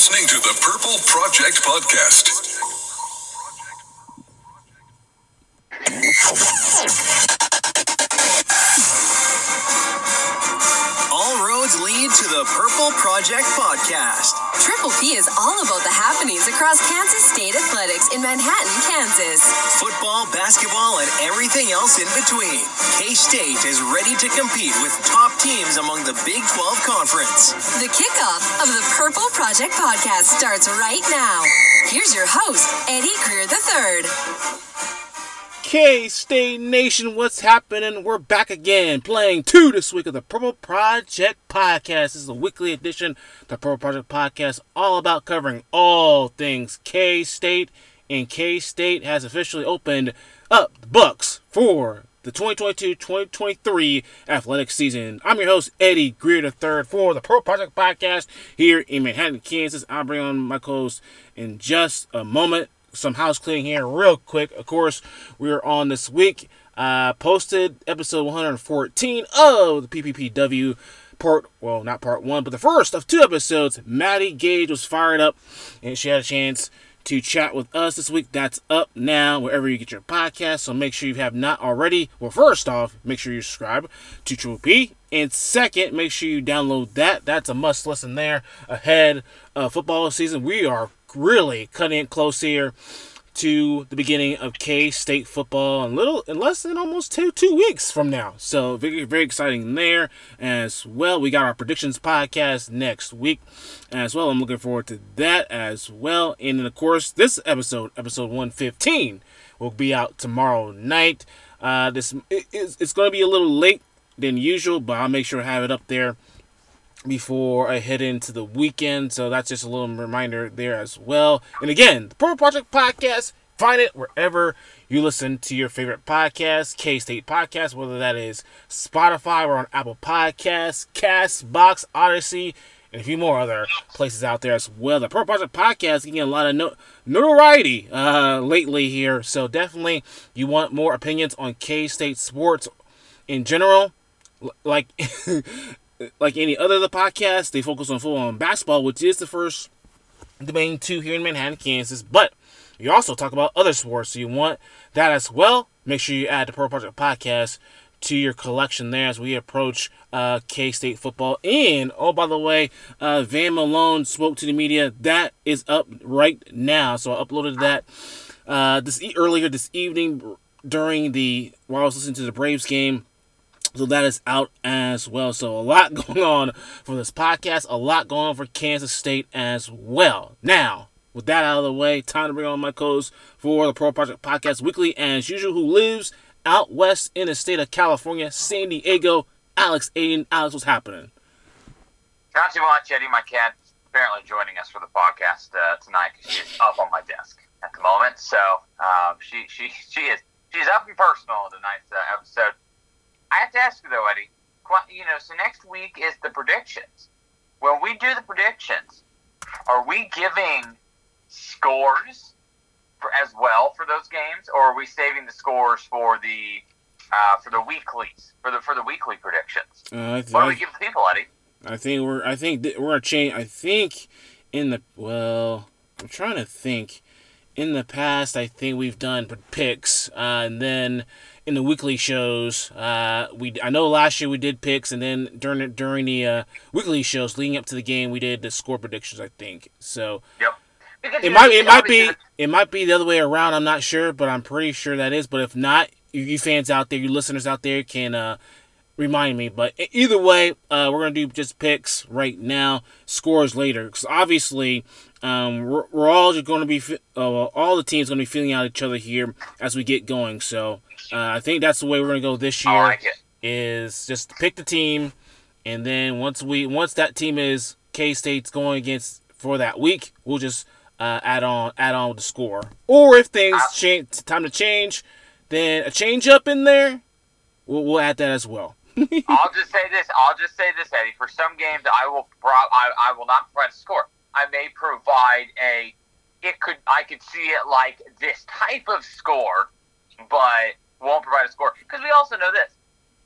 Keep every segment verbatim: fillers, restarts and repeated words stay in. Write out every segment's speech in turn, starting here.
listening to the Purple Project Podcast. All roads lead to the Purple Project Podcast. Triple P is all about the happenings across Kansas State Athletics in Manhattan, Kansas. Football, basketball, and everything else in between. K-State is ready to compete with top teams among the Big twelve Conference. The kickoff of the Purple Project Podcast starts right now. Here's your host, Eddie Greer the third. K-State Nation, what's happening? We're back again, playing two this week of the Purple Project Podcast. This is a weekly edition of the Purple Project Podcast, all about covering all things K-State. And K-State has officially opened up the books for the twenty twenty-two twenty twenty-three athletic season. I'm your host, Eddie Greer the third, for the Purple Project Podcast here in Manhattan, Kansas. I'll bring on my co-host in just a moment. Some house cleaning here real quick. Of course, we're on this week. Uh, posted episode one fourteen of the P P P W part, well, not part one, but the first of two episodes. Maddie Gage was fired up, and she had a chance to chat with us this week. That's up now wherever you get your podcast, so make sure you have not already. Well, first off, make sure you subscribe to Triple P, and second, make sure you download that. That's a must listen there ahead of football season. We are really cutting it close here to the beginning of K-State football in little in less than almost two two weeks from now. So very very exciting there as well. We got our predictions podcast next week as well. I'm looking forward to that as well. And then of course this episode, episode one fifteen, will be out tomorrow night. Uh, this it, it's, it's going to be a little late than usual, but I'll make sure to have it up there before I head into the weekend. So that's just a little reminder there as well. And again, the Purple Project Podcast, find it wherever you listen to your favorite podcast, K-State Podcast, whether that is Spotify or on Apple Podcasts, Castbox, Odyssey, and a few more other places out there as well. The Purple Project Podcast is getting a lot of no- notoriety uh, lately here. So definitely, you want more opinions on K-State sports in general, like like any other of the podcasts, they focus on football and basketball, which is the first, the main two here in Manhattan, Kansas. But you also talk about other sports, so you want that as well. Make sure you add the Purple Project Podcast to your collection there as we approach uh, K-State football. And, oh, by the way, uh, Van Malone spoke to the media. That is up right now. So I uploaded that uh, this e- earlier this evening during the, while I was listening to the Braves game. So that is out as well. So a lot going on for this podcast. A lot going on for Kansas State as well. Now, with that out of the way, time to bring on my co-host for the Pro Project Podcast Weekly, as usual, who lives out west in the state of California, San Diego, Alex Aiden. Alex, what's happening? Not too much, Eddie. My cat apparently joining us for the podcast uh, tonight because she is up on my desk at the moment. So um, she she she is she's up and personal in tonight's uh, episode. I have to ask you, though, Eddie, you know, so next week is the predictions. When we do the predictions, are we giving scores for as well for those games, or are we saving the scores for the uh, for the weeklies, for the for the weekly predictions? Uh, I th- what do we give the people, Eddie? I think we're I think th- we're gonna change. I think in the well, I'm trying to think. In the past, I think we've done picks, uh, and then in the weekly shows, uh, we I know last year we did picks, and then during during the uh, weekly shows leading up to the game, we did the score predictions. I think so. Yep. Because, it know, might it might be the... it might be the other way around. I'm not sure, but I'm pretty sure that is. But if not, you, you fans out there, you listeners out there, can uh, remind me. But either way, uh, we're gonna do just picks right now, scores later, because obviously. Um, we're, we're all just going to be, uh, all the teams going to be feeling out each other here as we get going. So uh, I think that's the way we're going to go this year. I like it. Is just pick the team, and then once we once that team is K-State's going against for that week, we'll just uh, add on add on with the score. Or if things uh, change, time to change, then a change up in there, we'll, we'll add that as well. I'll just say this. I'll just say this, Eddie. For some games, I will pro- I, I will not provide a score. I may provide a, it could, I could see it like this type of score, but won't provide a score. Because we also know this.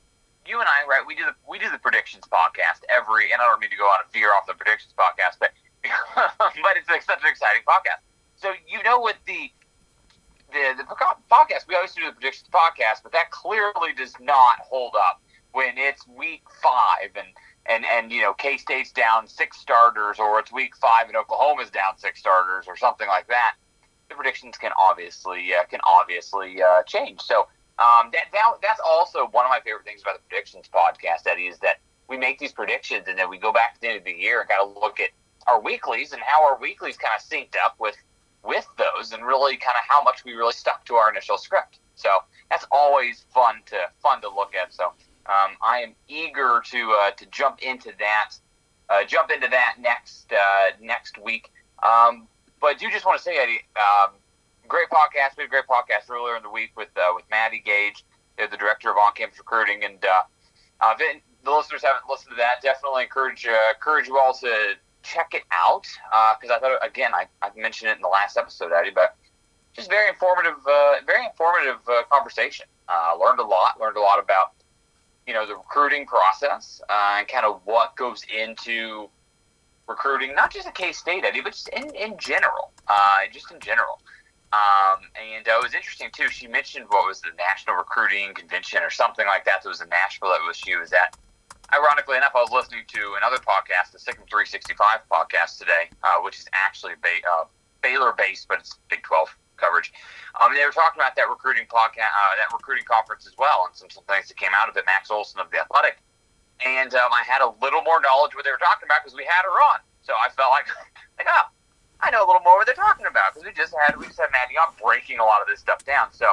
You and I, right, we do the we do the predictions podcast every, and I don't mean to go on a veer off the predictions podcast, but but it's like such an exciting podcast. So you know, with the the the podcast, we always do the predictions podcast, but that clearly does not hold up when it's week five and and and you know K-State's down six starters, or it's week five and Oklahoma's down six starters, or something like that. The predictions can obviously uh, can obviously uh, change. So um, that, that that's also one of my favorite things about the predictions podcast, Eddie, is that we make these predictions and then we go back to the end of the year and kind of look at our weeklies and how our weeklies kind of synced up with with those, and really kind of how much we really stuck to our initial script. So that's always fun to fun to look at. So um, I am eager to uh, to jump into that uh, jump into that next uh, next week. Um, But I do just want to say, Eddie, um, great podcast. We had a great podcast earlier in the week with uh, with Maddie Gage, the director of on-campus recruiting. And uh, uh, if the listeners haven't listened to that, definitely encourage uh, encourage you all to check it out, because uh, I thought, again, I, I mentioned it in the last episode, Eddie, but just very informative, uh, very informative uh, conversation. Uh, learned a lot. Learned a lot about you know the recruiting process uh, and kind of what goes into recruiting, not just at K-State, Eddie, but just in, in general, uh, just in general. Um, and uh, it was interesting, too. She mentioned what was the National Recruiting Convention or something like that that was in Nashville that was she was at. Ironically enough, I was listening to another podcast, the Sikkim three sixty-five podcast today, uh, which is actually ba- uh, Baylor-based, but it's Big twelve coverage. Um, they were talking about that recruiting podcast, uh, that recruiting conference as well, and some, some things that came out of it. Max Olson of The Athletic. And um, I had a little more knowledge what they were talking about because we had her on. So I felt like, like, oh, I know a little more what they're talking about because we just had we just had Maddie on breaking a lot of this stuff down. So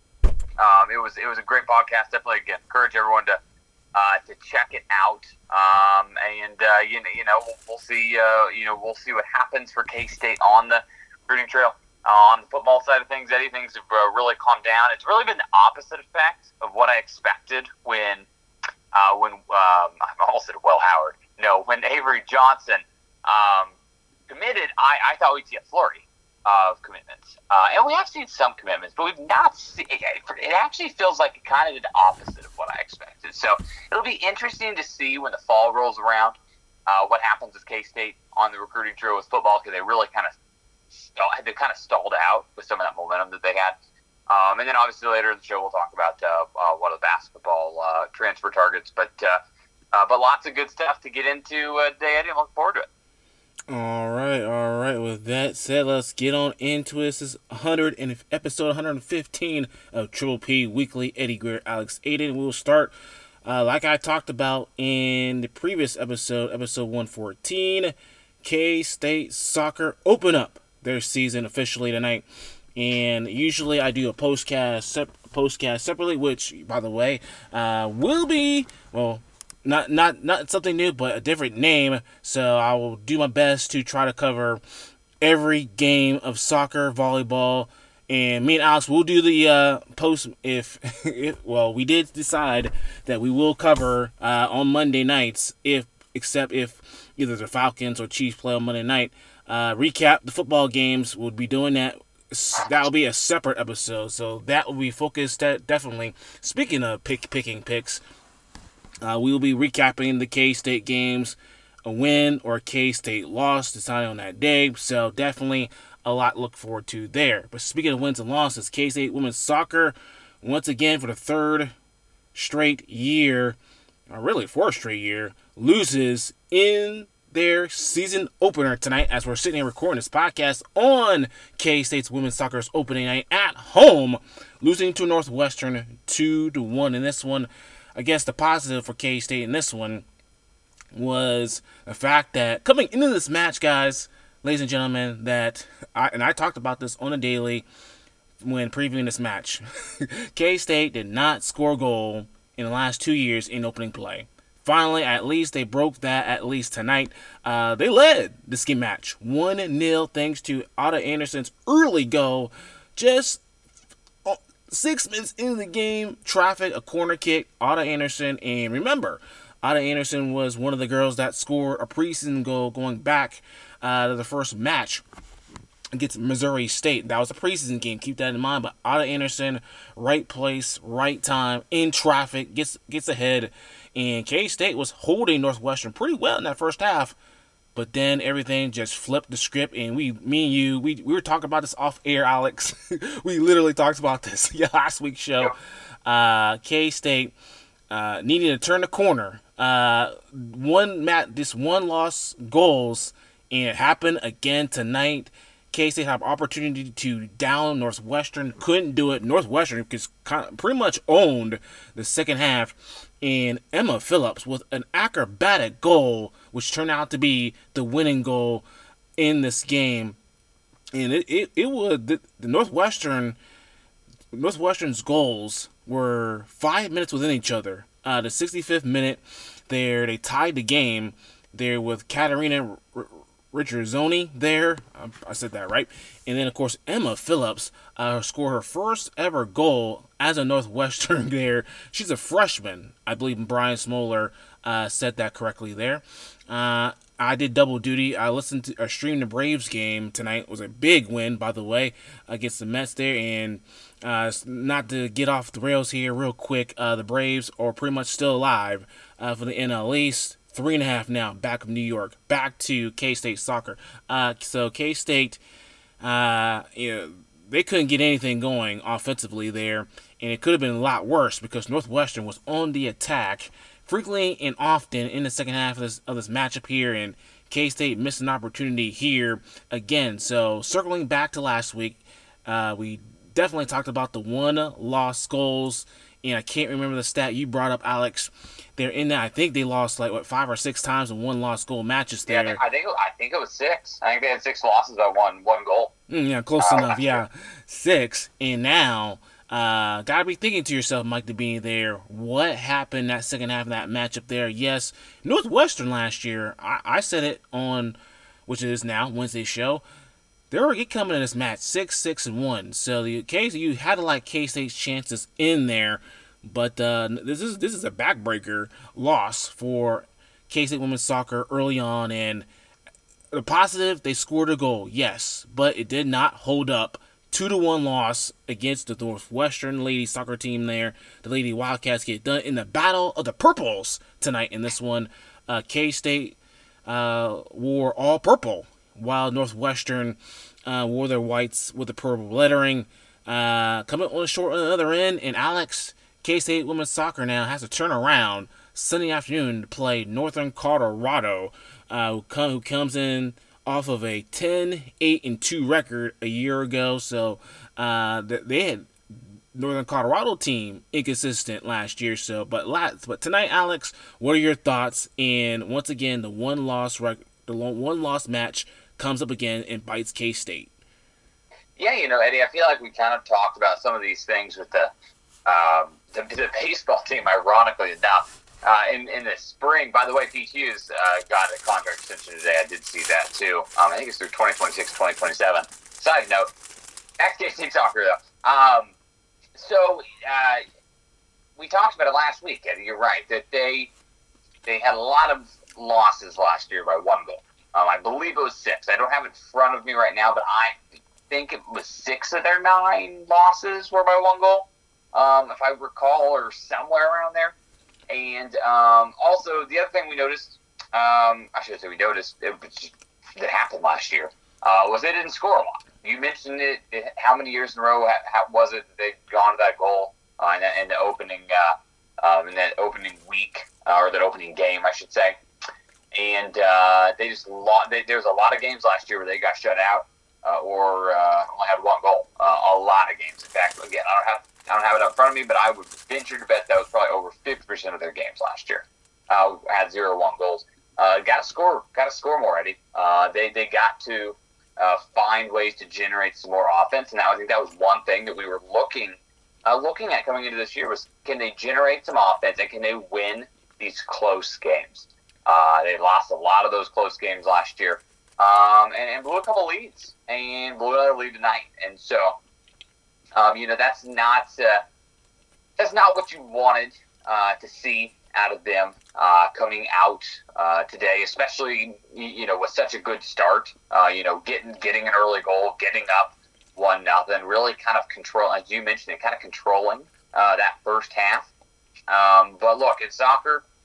um, it was it was a great podcast. Definitely, again, encourage everyone to uh, to check it out. Um, and uh, you know, you know, we'll, we'll see. Uh, you know, we'll see what happens for K-State on the recruiting trail. Uh, on the football side of things, Eddie, things have uh, really calmed down. It's really been the opposite effect of what I expected when. Uh, when um, I almost said Will Howard. No, when Avery Johnson um, committed, I, I thought we'd see a flurry of commitments. Uh, and we have seen some commitments, but we've not seen it. It actually feels like it kind of did the opposite of what I expected. So it'll be interesting to see when the fall rolls around uh, what happens with K-State on the recruiting trail with football, because they really kind of stall, they kind of stalled out with some of that momentum that they had. Um, and then obviously later in the show we'll talk about uh, uh, one of the basketball uh, transfer targets, but uh, uh, but lots of good stuff to get into uh, today, Eddie. I'm looking forward to it. All right, all right. With that said, let's get on into it. This is one hundred and episode one fifteen of Triple P Weekly. Eddie Greer, Alex Aiden. We'll start uh, like I talked about in the previous episode, episode one fourteen. K-State soccer open up their season officially tonight. And usually I do a postcast, sep- postcast separately, which, by the way, uh, will be, well, not not not something new, but a different name. So I will do my best to try to cover every game of soccer, volleyball, and me and Alex will do the uh, post if, if, well, we did decide that we will cover uh, on Monday nights, if except if either the Falcons or Chiefs play on Monday night. Uh, recap the football games. We'll be doing that. That will be a separate episode, so that will be focused at definitely. Speaking of pick picking picks, uh, we will be recapping the K-State games, a win or a K-State loss decided on that day. So definitely a lot to look forward to there. But speaking of wins and losses, K-State women's soccer once again for the third straight year, or really fourth straight year, loses in their season opener tonight as we're sitting here recording this podcast on K-State's women's soccer's opening night at home, losing to Northwestern two to one. In this one, I guess the positive for K-State in this one was the fact that coming into this match, guys, ladies and gentlemen, that I, and I talked about this on a daily when previewing this match, K-State did not score a goal in the last two years in opening play. Finally, at least they broke that, at least tonight. Uh, they led the game match one nil thanks to Ada Anderson's early goal. Just six minutes into the game, traffic, a corner kick, Ada Anderson. And remember, Ada Anderson was one of the girls that scored a preseason goal going back uh, to the first match against Missouri State. That was a preseason game. Keep that in mind. But Ada Anderson, right place, right time, in traffic, gets gets ahead. And K-State was holding Northwestern pretty well in that first half. But then everything just flipped the script, and we, me and you, we, we were talking about this off air, Alex. We literally talked about this yeah, last week's show. Uh, K-State uh, needing to turn the corner. Uh, one mat, this one loss goals, and it happened again tonight. K-State had an opportunity to down Northwestern, couldn't do it. Northwestern because pretty much owned the second half, and Emma Phillips with an acrobatic goal, which turned out to be the winning goal in this game. And it it, it was the, the Northwestern Northwestern's goals were five minutes within each other. Uh, the sixty-fifth minute, there they tied the game there with Katarina R- Richardzoni there. Um, I said that right. And then, of course, Emma Phillips uh, scored her first ever goal as a Northwestern there. She's a freshman. I believe Brian Smoller uh, said that correctly there. Uh, I did double duty. I listened to or streamed the Braves game tonight. It was a big win, by the way, against the Mets there. And uh, not to get off the rails here real quick, uh, the Braves are pretty much still alive uh, for the N L East. Three and a half now, back of New York, back to K-State soccer. Uh, so K-State, uh, you know, they couldn't get anything going offensively there, and it could have been a lot worse because Northwestern was on the attack frequently and often in the second half of this of this matchup here, and K-State missed an opportunity here again. So circling back to last week, uh, we definitely talked about the one loss goals, and I can't remember the stat you brought up, Alex. They're in that. I think they lost like what five or six times in one loss goal matches there. Yeah, I think I think it was six. I think they had six losses by one one goal. Mm, yeah, close uh, enough. Yeah, six. And now, uh, gotta be thinking to yourself, Mike DeBean, there, what happened that second half of that matchup there? Yes, Northwestern last year. I, I said it on, which is now Wednesday's show. They were coming in this match six, six, and one. So the case you had to like K-State's chances in there. But uh, this is this is a backbreaker loss for K-State women's soccer early on, and the positive, they scored a goal, yes, but it did not hold up. Two to one loss against the Northwestern ladies soccer team there. The Lady Wildcats get done in the battle of the purples tonight. In this one, uh, K-State uh, wore all purple, while Northwestern uh, wore their whites with the purple lettering. Uh, coming on the short on the other end, and Alex. K-State women's soccer now has to turn around Sunday afternoon to play Northern Colorado, uh, who, come, who comes in off of a ten, eight, and two record a year ago. So uh, they had Northern Colorado team inconsistent last year. So, but last, but tonight, Alex, what are your thoughts? And once again, the one loss rec- the one loss match comes up again and bites K-State. Yeah, you know, Eddie, I feel like we kind of talked about some of these things with the. Um, The, the baseball team, ironically enough, uh, in in the spring. By the way, Pete Hughes uh, got a contract extension today. I did see that too. Um, I think it's through twenty twenty-six, twenty twenty-seven. Side note, K-State soccer though. Um, so uh, we talked about it last week, Eddie. You're right that they they had a lot of losses last year by one goal. Um, I believe it was six. I don't have it in front of me right now, but I think it was six of their nine losses were by one goal. Um, if I recall, or somewhere around there. And um, also, the other thing we noticed, um, I should say we noticed, it, that happened last year, uh, was they didn't score a lot. You mentioned it, it how many years in a row how, was it that they'd gone to that goal uh, in, the, in the opening uh, um, in that opening week, uh, or that opening game, I should say. And uh, they just lost. They, there was a lot of games last year where they got shut out uh, or uh, only had one goal. Uh, a lot of games. In fact, again, I don't have I don't have it up in front of me, but I would venture to bet that was probably over fifty percent of their games last year. Uh, had zero one goals. Uh, got to score. Got to score more, Eddie. Uh, they they got to uh, find ways to generate some more offense, and I think that was one thing that we were looking uh, looking at coming into this year was can they generate some offense and can they win these close games? Uh, they lost a lot of those close games last year, um, and, and blew a couple leads and blew another lead tonight, and so. Um, you know, that's not uh, that's not what you wanted uh, to see out of them uh, coming out uh, today, especially, you know, with such a good start. Uh, you know, getting getting an early goal, getting up one nothing, really kind of control, as you mentioned, it kind of controlling uh, that first half. Um, but look, in soccer,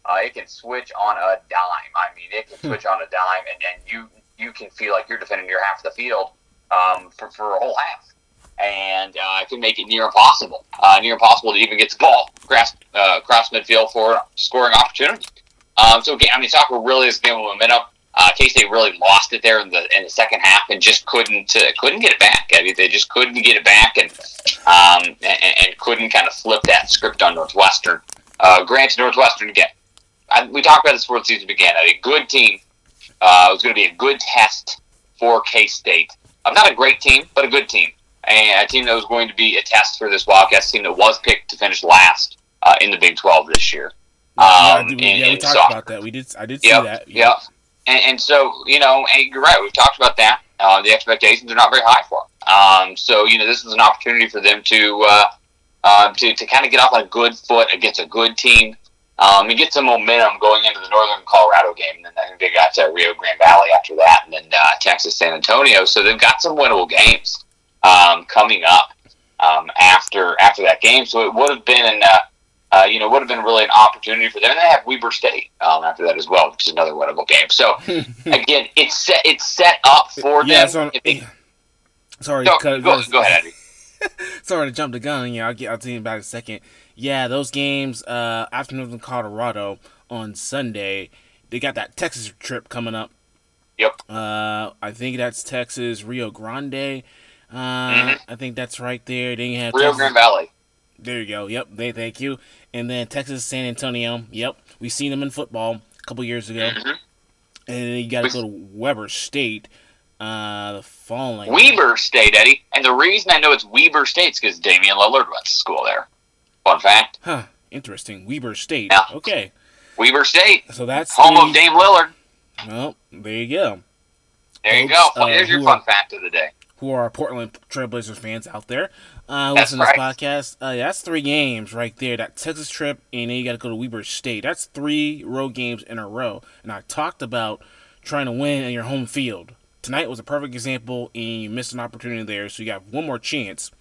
uh, it can switch on a dime. I mean, it can switch on a dime, and, and you you can feel like you're defending your half of the field um, for, for a whole half. And uh, it can make it near impossible, uh, near impossible to even get the ball across, uh, across midfield for scoring opportunity. Um, so, I mean, soccer really is a game of momentum. Uh, K-State really lost it there in the in the second half and just couldn't uh, couldn't get it back. I mean, they just couldn't get it back and um, and, and couldn't kind of flip that script on Northwestern. Uh, granted, Northwestern again. I, we talked about this before the season began. A good team. Uh, it was going to be a good test for K-State. Uh, not a great team, but a good team. And a team that was going to be a test for this Wildcats team that was picked to finish last uh, in the Big twelve this year. Yeah, Um, we, in, yeah, we in talked soccer. about that. We did. I did see Yep, that. Yep. And, and so, you know, and you're right. We've talked about that. Uh, the expectations are not very high for them. Um, so, you know, this is an opportunity for them to uh, uh, to to kind of get off on a good foot against a good team um, and get some momentum going into the Northern Colorado game. And then I think they got uh, Rio Grande Valley after that, and then uh, Texas San Antonio. So they've got some winnable games um, coming up um, after after that game. So it would have been an uh, Uh, you know, would have been really an opportunity for them. And they have Weber State um, after that as well, which is another winnable game. So, again, it's set it's set up for Yeah, them. so, If they, sorry, go, cut, go, go ahead, Andy. sorry to jump the gun. Yeah, I'll get. I'll tell you about it in a second. Yeah, those games uh, after Northern Colorado on Sunday, they got that Texas trip coming up. Yep. Uh, I think that's Texas Rio Grande. Uh, Mm-hmm. I think that's right there. Then you have Rio Texas, Grande Valley. There you go. Yep. They thank you. And then Texas San Antonio. Yep. We seen them in football a couple years ago. Mm-hmm. And then you got to go to Weber State. Uh, the following Weber State, Eddie. And the reason I know it's Weber State is because Damian Lillard went to school there. Fun fact. Huh. Interesting. Weber State. Yeah. Okay. Weber State. So that's Home the, of Dame Lillard. Well, there you go. There you Folks, go. uh, Here's your who fun are- fact of the day. Who are Portland Trailblazers fans out there? Uh, That's listen to this right. podcast. Uh, yeah, that's three games right there. That Texas trip, and then you got to go to Weber State. That's three road games in a row. And I talked about trying to win in your home field. Tonight was a perfect example, and you missed an opportunity there. So you got one more chance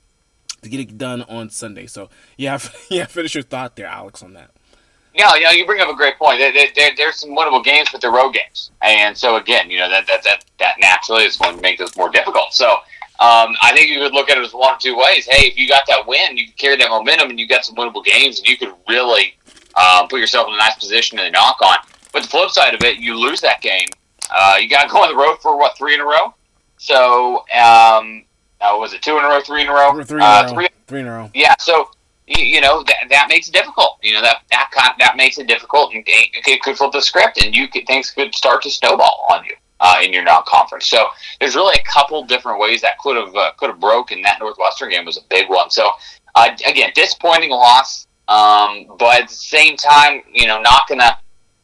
to get it done on Sunday. So yeah, yeah, finish your thought there, Alex, on that. Yeah, you know, you bring up a great point. There, there, there, there's some winnable games, but they're road games, and so again, you know that that that, that naturally is going to make this more difficult. So, um, I think you could look at it as one of two ways. Hey, if you got that win, you can carry that momentum, and you got some winnable games, and you could really um, put yourself in a nice position to knock on. But the flip side of it, you lose that game, uh, you got to go on the road for what three in a row. So, um, uh, was it two in a row, three in a row? Three in a Uh, row. three, Three in a row. yeah, so. You, you know that that makes it difficult. You know that that kind that makes it difficult, and it could flip the script, and you could things could start to snowball on you uh, in your non-conference. So there's really a couple different ways that could have uh, could have broken. That Northwestern game was a big one. So uh, again, disappointing loss, um, but at the same time, you know, not gonna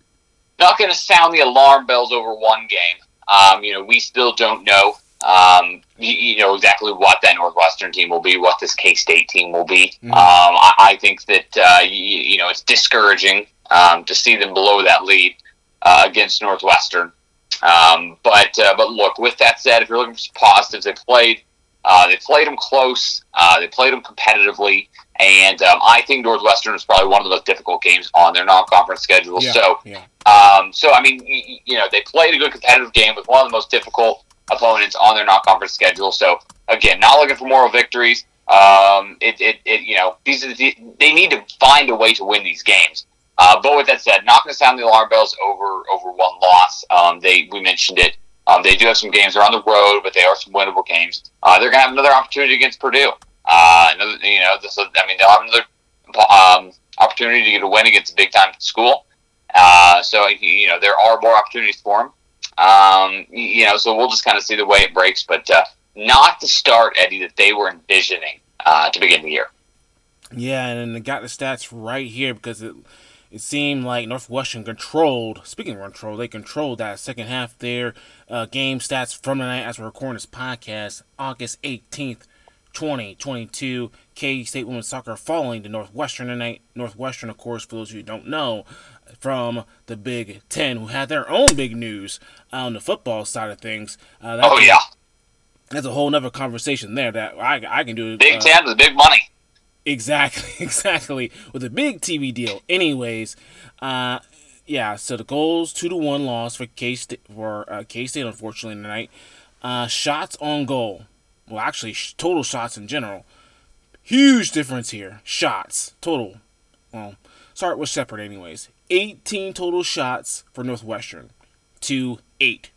not gonna sound the alarm bells over one game. Um, you know, we still don't know. Um, you, you know exactly what that Northwestern team will be, what this K-State team will be. Mm-hmm. Um, I, I think that uh, you, you know it's discouraging um, to see them below that lead uh, against Northwestern. Um, but uh, but look, with that said, if you're looking for some positives, they played uh, they played them close, uh, they played them competitively, and um, I think Northwestern is probably one of the most difficult games on their non-conference schedule. Yeah, so yeah. um, so I mean, you, you know, they played a good competitive game with one of the most difficult opponents on their non-conference schedule. So again, not looking for moral victories. Um, it, it, it, you know, these are the, they need to find a way to win these games. Uh, but with that said, not going to sound the alarm bells over over one loss. Um, they we mentioned it. Um, they do have some games. They're on the road, but they are some winnable games. Uh, they're going to have another opportunity against Purdue. Uh, another, you know, this, I mean, they'll have another um, opportunity to get a win against a big-time school. Uh, so you know, there are more opportunities for them. Um, you know, so we'll just kind of see the way it breaks, but uh, not the start, Eddie, that they were envisioning uh, to begin the year. Yeah, and they got the stats right here because it it seemed like Northwestern controlled, speaking of control, they controlled that second half there. Uh, game stats from the night as we're recording this podcast, August eighteenth, twenty twenty-two, K-State Women's Soccer falling to Northwestern tonight. Northwestern, of course, for those of you who don't know, from the Big Ten, who had their own big news on the football side of things. Uh, that's Oh, a, yeah. That's a whole nother conversation there that I, I can do. Big uh, Ten with big money. Exactly, exactly. With a big T V deal. Anyways, uh, yeah. So the goals two to one loss for K State for uh, K State unfortunately tonight. Uh, shots on goal. Well, actually, sh- total shots in general. Huge difference here. Shots total. Well, start with Shepherd anyways. eighteen total shots for Northwestern to eight.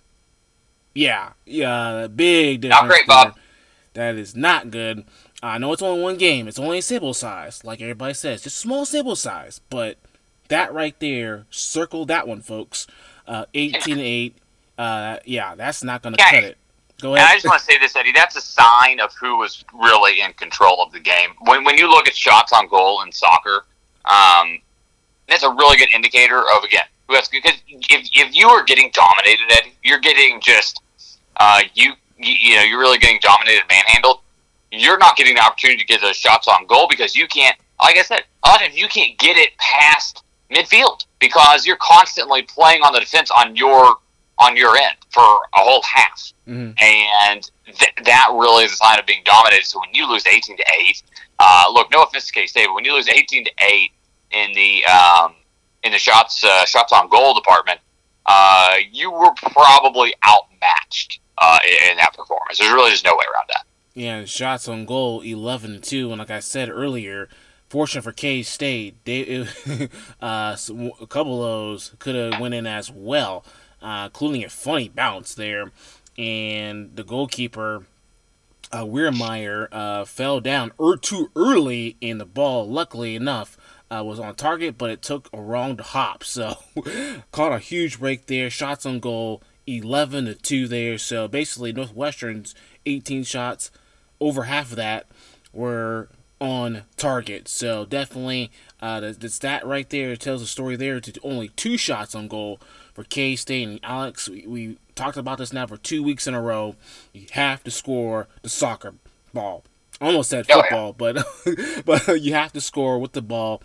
Yeah, yeah, big difference. Not great, there. Bob. That is not good. I know it's only one game. It's only a sample size, like everybody says. Just small sample size. But that right there, circle that one, folks. Uh, eighteen to eight. Uh, yeah, that's not going to Okay. cut it. Go And I ahead. just want to say this, Eddie. That's a sign of who was really in control of the game. When when you look at shots on goal in soccer, um, that's a really good indicator of, again, who has, because if if you are getting dominated, Eddie, you're getting just uh, you, you you know you're really getting dominated, manhandled. You're not getting the opportunity to get those shots on goal because you can't. Like I said, a lot of times you can't get it past midfield because you're constantly playing on the defense on your on your end for a whole half. Mhm. And th- that really is a sign of being dominated. So when you lose eighteen to eight, uh, look, no offense to K-State, but when you lose eighteen to eight in the um, in the shots uh, shots on goal department, uh, you were probably outmatched uh, in, in that performance. There's really just no way around that. Yeah, and shots on goal eleven to two, and like I said earlier, fortunate for K State, they uh, some, a couple of those could have went in as well, uh, including a funny bounce there, and the goalkeeper uh, Weirmeyer uh, fell down er- too early, and the ball, luckily enough, uh, was on target, but it took a wrong hop, so caught a huge break there. Shots on goal eleven to two there, so basically Northwestern's eighteen shots, over half of that were on target. So definitely, uh, the, the stat right there tells a story there to only two shots on goal for K-State. And Alex, we, we talked about this now for two weeks in a row. You have to score the soccer ball. I almost said Oh, yeah. football, but but you have to score with the ball.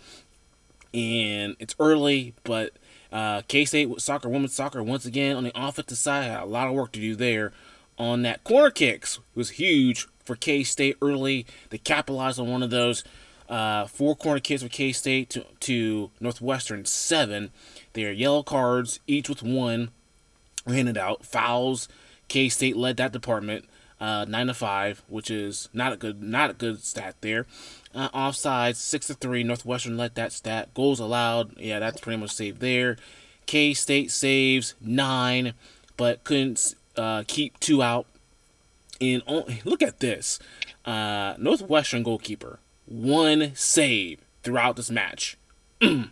And it's early, but uh, K-State soccer, women's soccer, once again on the offensive side, had a lot of work to do there. On that corner kicks was huge for K-State early. They capitalized on one of those. Uh, four corner kicks for K-State to, to Northwestern seven. They are yellow cards, each with one handed out. Fouls, K-State led that department uh, nine to five, which is not a good not a good stat there. Uh, offsides six to three. Northwestern led that stat. Goals allowed, yeah, that's pretty much saved there. K-State saves nine, but couldn't Uh, keep two out. And only, look at this. Uh, Northwestern goalkeeper, one save throughout this match. uh,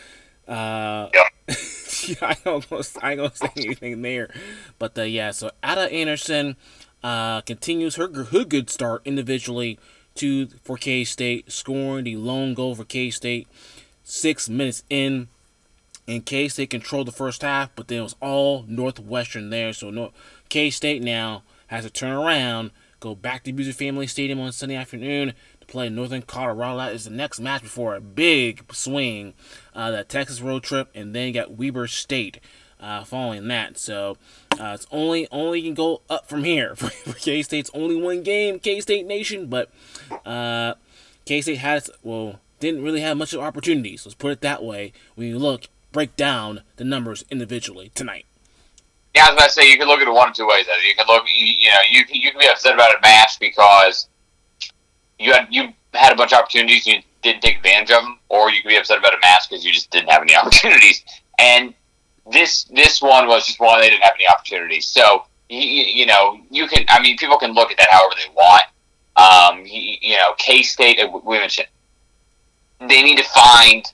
Yeah. yeah, I almost I ain't gonna say anything there, but uh, yeah. So Ada Anderson uh, continues her her good start individually to for K-State, scoring the lone goal for K-State six minutes in. And K-State controlled the first half, but then it was all Northwestern there. So no, K-State now has to turn around, go back to Buser Family Stadium on Sunday afternoon to play Northern Colorado. That is the next match before a big swing, uh, that Texas road trip, and then you got Weber State uh, following that. So uh, it's only only can go up from here for, for K-State's only one game, K-State Nation. But uh, K-State has well didn't really have much of opportunities. Let's put it that way. When you look. Break down the numbers individually tonight. Yeah, I was about to say you can look at it one of two ways. Eddie. You can look, you, you know, you you can be upset about a match because you had you had a bunch of opportunities and you didn't take advantage of them, or you can be upset about a match because you just didn't have any opportunities. And this this one was just one they didn't have any opportunities. So you, you know you can, I mean, people can look at that however they want. Um, you, you know, K-State, we mentioned they need to find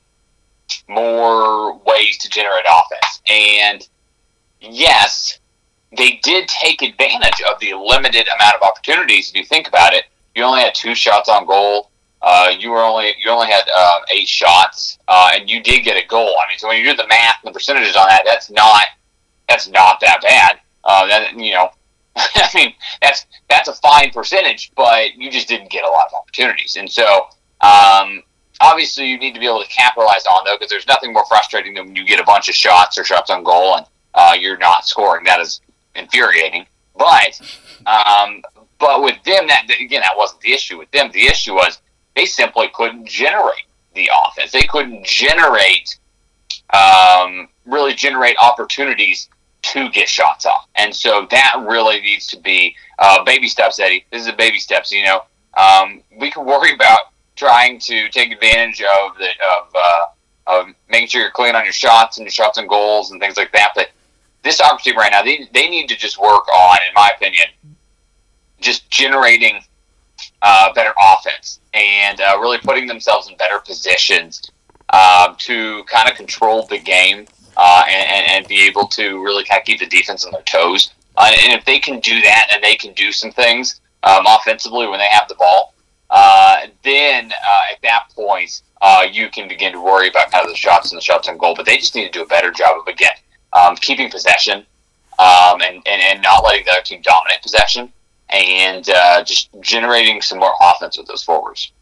more ways to generate offense. And yes, they did take advantage of the limited amount of opportunities. If you think about it, you only had two shots on goal. Uh, you were only you only had uh, eight shots, uh, and you did get a goal. I mean, so when you do the math and the percentages on that, that's not that's not that bad. Uh, that you know, I mean, that's that's a fine percentage, but you just didn't get a lot of opportunities, and so. Um, Obviously, you need to be able to capitalize on though, because there's nothing more frustrating than when you get a bunch of shots or shots on goal and uh, you're not scoring. That is infuriating. But, um, but with them, that again, that wasn't the issue with them. The issue was they simply couldn't generate the offense. They couldn't generate, um, really generate opportunities to get shots off. And so that really needs to be uh, baby steps, Eddie. This is a baby steps, you know. Um, we can worry about trying to take advantage of the of uh, of making sure you're clean on your shots and your shots and goals and things like that. But this opportunity right now, they they need to just work on, in my opinion, just generating uh, better offense and uh, really putting themselves in better positions uh, to kind of control the game uh, and, and, and be able to really kind of keep the defense on their toes. Uh, and if they can do that and they can do some things um, offensively when they have the ball, uh, then uh, at that point, uh, you can begin to worry about kind of the shots and the shots on goal. But they just need to do a better job of, again, um, keeping possession um, and, and, and not letting the other team dominate possession and uh, just generating some more offense with those forwards.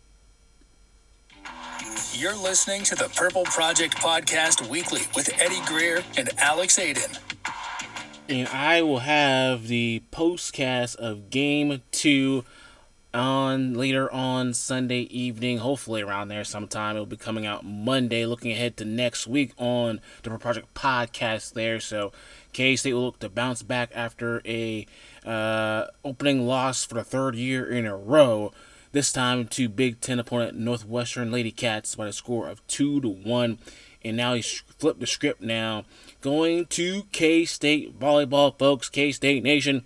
You're listening to the Purple Project Podcast Weekly with Eddie Greer and Alex Aiden. And I will have the postcast of Game two on later on Sunday evening, hopefully around there sometime. It'll be coming out Monday, looking ahead to next week on the Purple Project Podcast there. So K-State will look to bounce back after a uh, opening loss for the third year in a row. This time to Big Ten opponent Northwestern Lady Cats by a score of two to one. And now he's flipped the script now, going to K-State volleyball, folks. K-State Nation,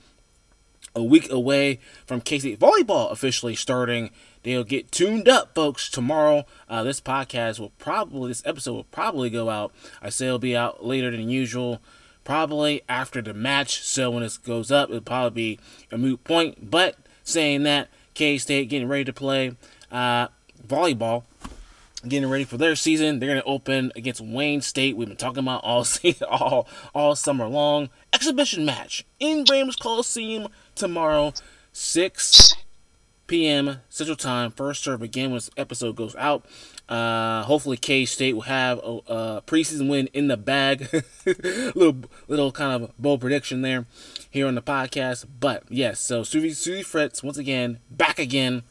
a week away from K-State volleyball officially starting. They'll get tuned up, folks, tomorrow. Uh, this podcast will probably, this episode will probably go out. I say it'll be out later than usual, probably after the match. So when this goes up, it'll probably be a moot point. But saying that, K-State getting ready to play uh, volleyball, getting ready for their season. They're going to open against Wayne State. We've been talking about all all all summer long. Exhibition match in Brames Coliseum tomorrow, six p.m. Central Time. First serve again when this episode goes out. Uh, hopefully K-State will have a, a preseason win in the bag. little little kind of bold prediction there here on the podcast. But yes, so Susie, Susie Fritz once again back again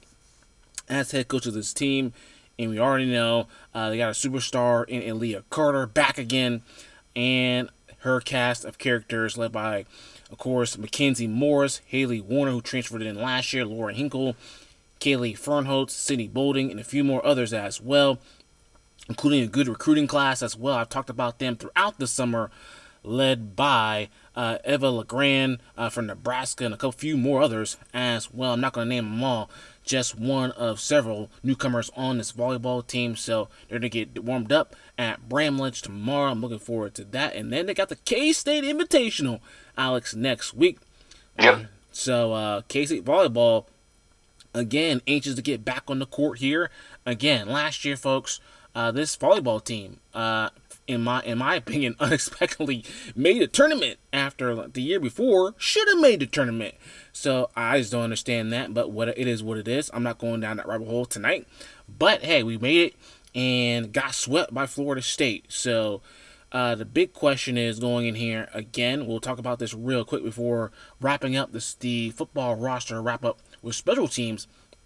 as head coach of this team. And we already know uh, they got a superstar in Aaliyah Carter back again. And her cast of characters led by, of course, Mackenzie Morris, Haley Warner, who transferred in last year, Lauren Hinkle, Kaylee Fernholtz, Sydney Bolding, and a few more others as well, including a good recruiting class as well. I've talked about them throughout the summer, led by uh, Eva LeGrand uh, from Nebraska and a couple few more others as well. I'm not going to name them all. Just one of several newcomers on this volleyball team. So they're going to get warmed up at Bramlage tomorrow. I'm looking forward to that. And then they got the K-State Invitational, Alex, next week. Yep. Uh, so uh, K-State volleyball, again, anxious to get back on the court here. Again, last year, folks, uh, this volleyball team, uh, in my in my opinion, unexpectedly made a tournament after the year before. Should have made the tournament. So I just don't understand that, but what it is what it is. I'm not going down that rabbit hole tonight. But hey, we made it and got swept by Florida State. So uh, the big question is going in here again. We'll talk about this real quick before wrapping up this the football roster wrap up with special teams.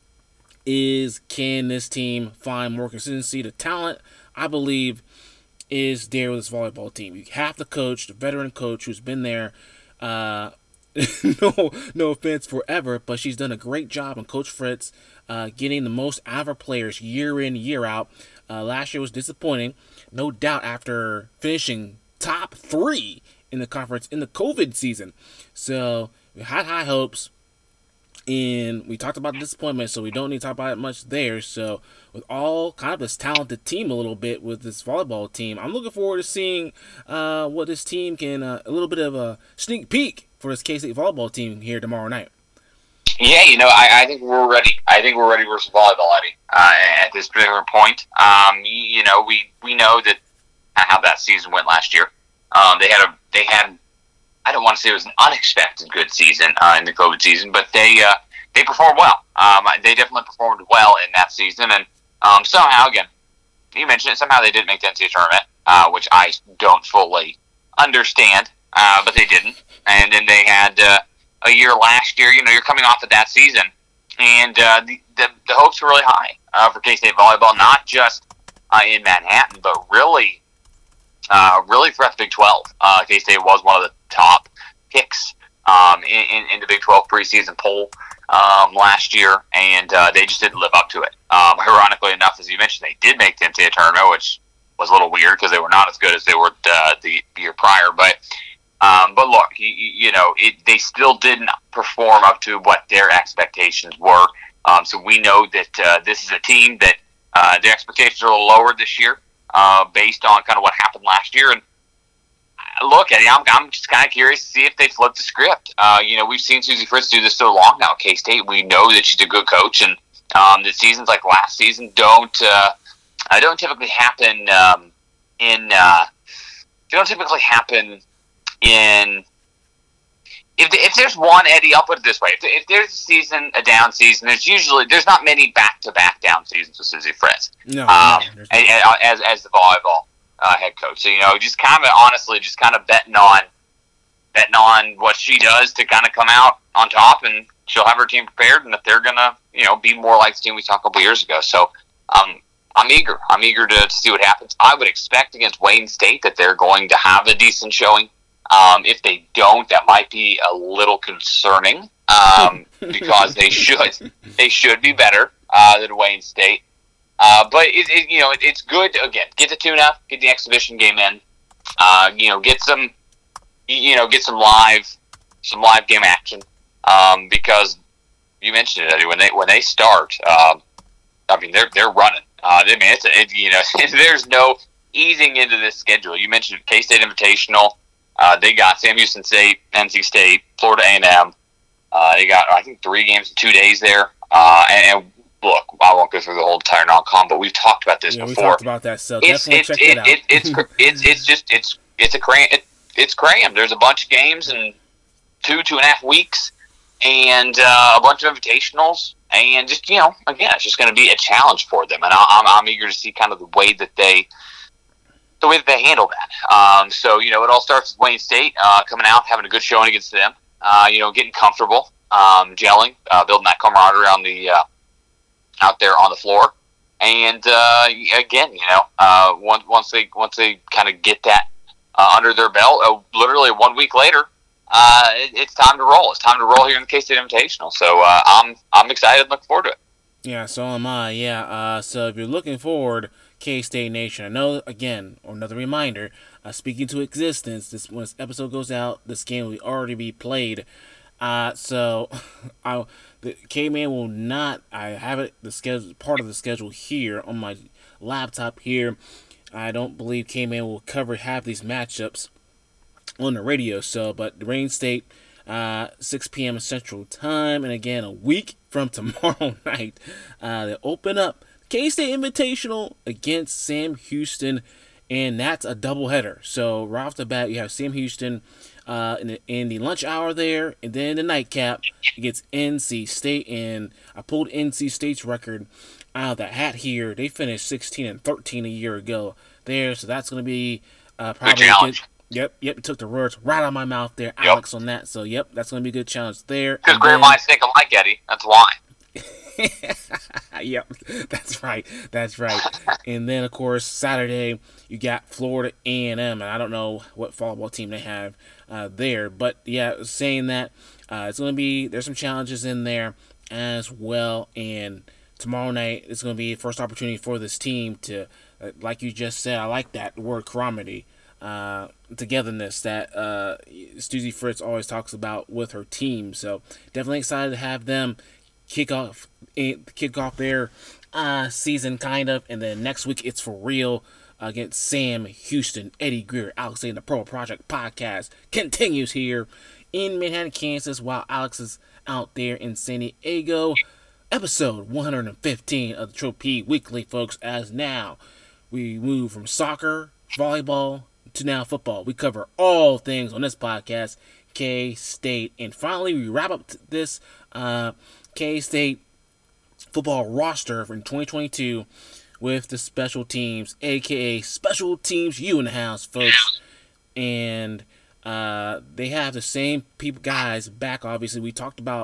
Is can this team find more consistency? The talent, I believe, is there with this volleyball team. You have the coach, the veteran coach who's been there. Uh, no, no offense, forever, but she's done a great job. And Coach Fritz uh, getting the most out of her players year in, year out. Uh, last year was disappointing, no doubt, after finishing top three in the conference in the COVID season. So we had high hopes. And we talked about disappointment, so we don't need to talk about it much there. So with all kind of this talented team a little bit with this volleyball team, I'm looking forward to seeing uh, what this team can, uh, a little bit of a sneak peek for this K-State volleyball team here tomorrow night. Yeah, you know, I, I think we're ready. I think we're ready versus volleyball, Eddie, uh, at this particular point. Um, you, you know, we, we know that how that season went last year. Um, they had a they had. I don't want to say it was an unexpected good season uh, in the COVID season, but they uh, they performed well. Um, they definitely performed well in that season, and um, somehow, again, you mentioned it, somehow they didn't make the N C double A tournament, uh, which I don't fully understand, uh, but they didn't. And then they had uh, a year last year. You know, you're coming off of that season, and uh, the, the, the hopes are really high uh, for K-State volleyball, not just uh, in Manhattan, but really, uh, really throughout the Big twelve. Uh, K-State was one of the top picks um, in, in, in the Big twelve preseason poll um, last year, and uh, they just didn't live up to it. Um, ironically enough, as you mentioned, they did make the N C double A tournament, which was a little weird because they were not as good as they were uh, the year prior. But um, but look, you, you know, it, they still didn't perform up to what their expectations were. Um, so we know that uh, this is a team that uh, their expectations are a little lower this year uh, based on kind of what happened last year. And look, Eddie, I'm, I'm just kind of curious to see if they flip the script. Uh, you know, we've seen Susie Fritz do this so long now at K-State. We know that she's a good coach, and um, the seasons like last season don't uh, uh, don't typically happen um, in uh, don't typically happen in. If, if there's one, Eddie, I'll put it this way: if, if there's a season, a down season, there's usually there's not many back-to-back down seasons with Susie Fritz. No, um, no as as the volleyball uh, head coach. So you know, just kind of honestly, just kind of betting on betting on what she does to kind of come out on top, and she'll have her team prepared, and that they're gonna you know be more like the team we saw a couple years ago. So um, I'm eager. I'm eager to, to see what happens. I would expect against Wayne State that they're going to have a decent showing. Um, if they don't, that might be a little concerning um, because they should they should be better uh, than Wayne State. Uh, but it, it, you know, it, it's good to, again, get the tune-up, get the exhibition game in. Uh, you know, get some you know get some live some live game action um, because you mentioned it, Eddie, when they when they start. Uh, I mean, they're they're running. Uh, I mean, it's it, you know, there's no easing into this schedule. You mentioned K-State Invitational. Uh, they got Sam Houston State, N C State, Florida A and M. Uh, they got, I think, three games in two days there. Uh, and, and look, I won't go through the whole entire non-con, but we've talked about this yeah, before. We talked about that, so it's, definitely it's, check it, it out. It, it's, it's it's just it's it's a cram it, it's crammed. There's a bunch of games in two two and a half weeks, and uh, a bunch of invitationals, and just you know, again, it's just going to be a challenge for them. And I, I'm I'm eager to see kind of the way that they. the way that they handle that. Um, so, you know, it all starts with Wayne State uh, coming out, having a good showing against them, uh, you know, getting comfortable, um, gelling, uh, building that camaraderie on the, uh, out there on the floor. And, uh, again, you know, uh, once, once they, once they kind of get that uh, under their belt, uh, literally one week later, uh, it, it's time to roll. It's time to roll here in the K-State Invitational. So uh, I'm, I'm excited and looking forward to it. Yeah, so am I, yeah. Uh, so if you're looking forward, K-State Nation, I know, again, another reminder, uh, speaking to existence, this when this episode goes out, this game will already be played. Uh, so, I, the K-Man will not, I have it, the schedule, part of the schedule here on my laptop here. I don't believe K-Man will cover half these matchups on the radio, so, but Wayne State, uh, six p.m. Central Time, and again, a week from tomorrow night, uh, they open up K-State Invitational against Sam Houston, and that's a doubleheader. So right off the bat, you have Sam Houston uh, in, the, in the lunch hour there, and then the nightcap against N C State. And I pulled N C State's record out of that hat here. They finished sixteen and thirteen a year ago there, so that's going to be uh, probably a good. Yep, yep. You took the words right out of my mouth there, Alex, yep. on that. So yep, that's going to be a good challenge there. Because great minds think alike, Eddie. That's why. Yep, that's right. That's right. And then, of course, Saturday you got Florida A and M, and I don't know what volleyball team they have uh, there, but yeah, saying that uh, it's going to be there's some challenges in there as well. And tomorrow night it's going to be the first opportunity for this team to, uh, like you just said, I like that word camaraderie. Uh, togetherness that uh, Susie Fritz always talks about with her team. So definitely excited to have them kick off kick off their uh, season, kind of, and then next week it's for real against Sam Houston. Eddie Greer, Alex A and the Pro Project podcast continues here in Manhattan, Kansas, while Alex is out there in San Diego. Episode one hundred fifteen of the Trophy Weekly, folks, as now we move from soccer, volleyball, to now football. We cover all things on this podcast, K-State. And finally, we wrap up this uh, K-State football roster in twenty twenty-two with the special teams, a k a. Special Teams U in the house, folks. And uh, they have the same people, guys, back, obviously. We talked about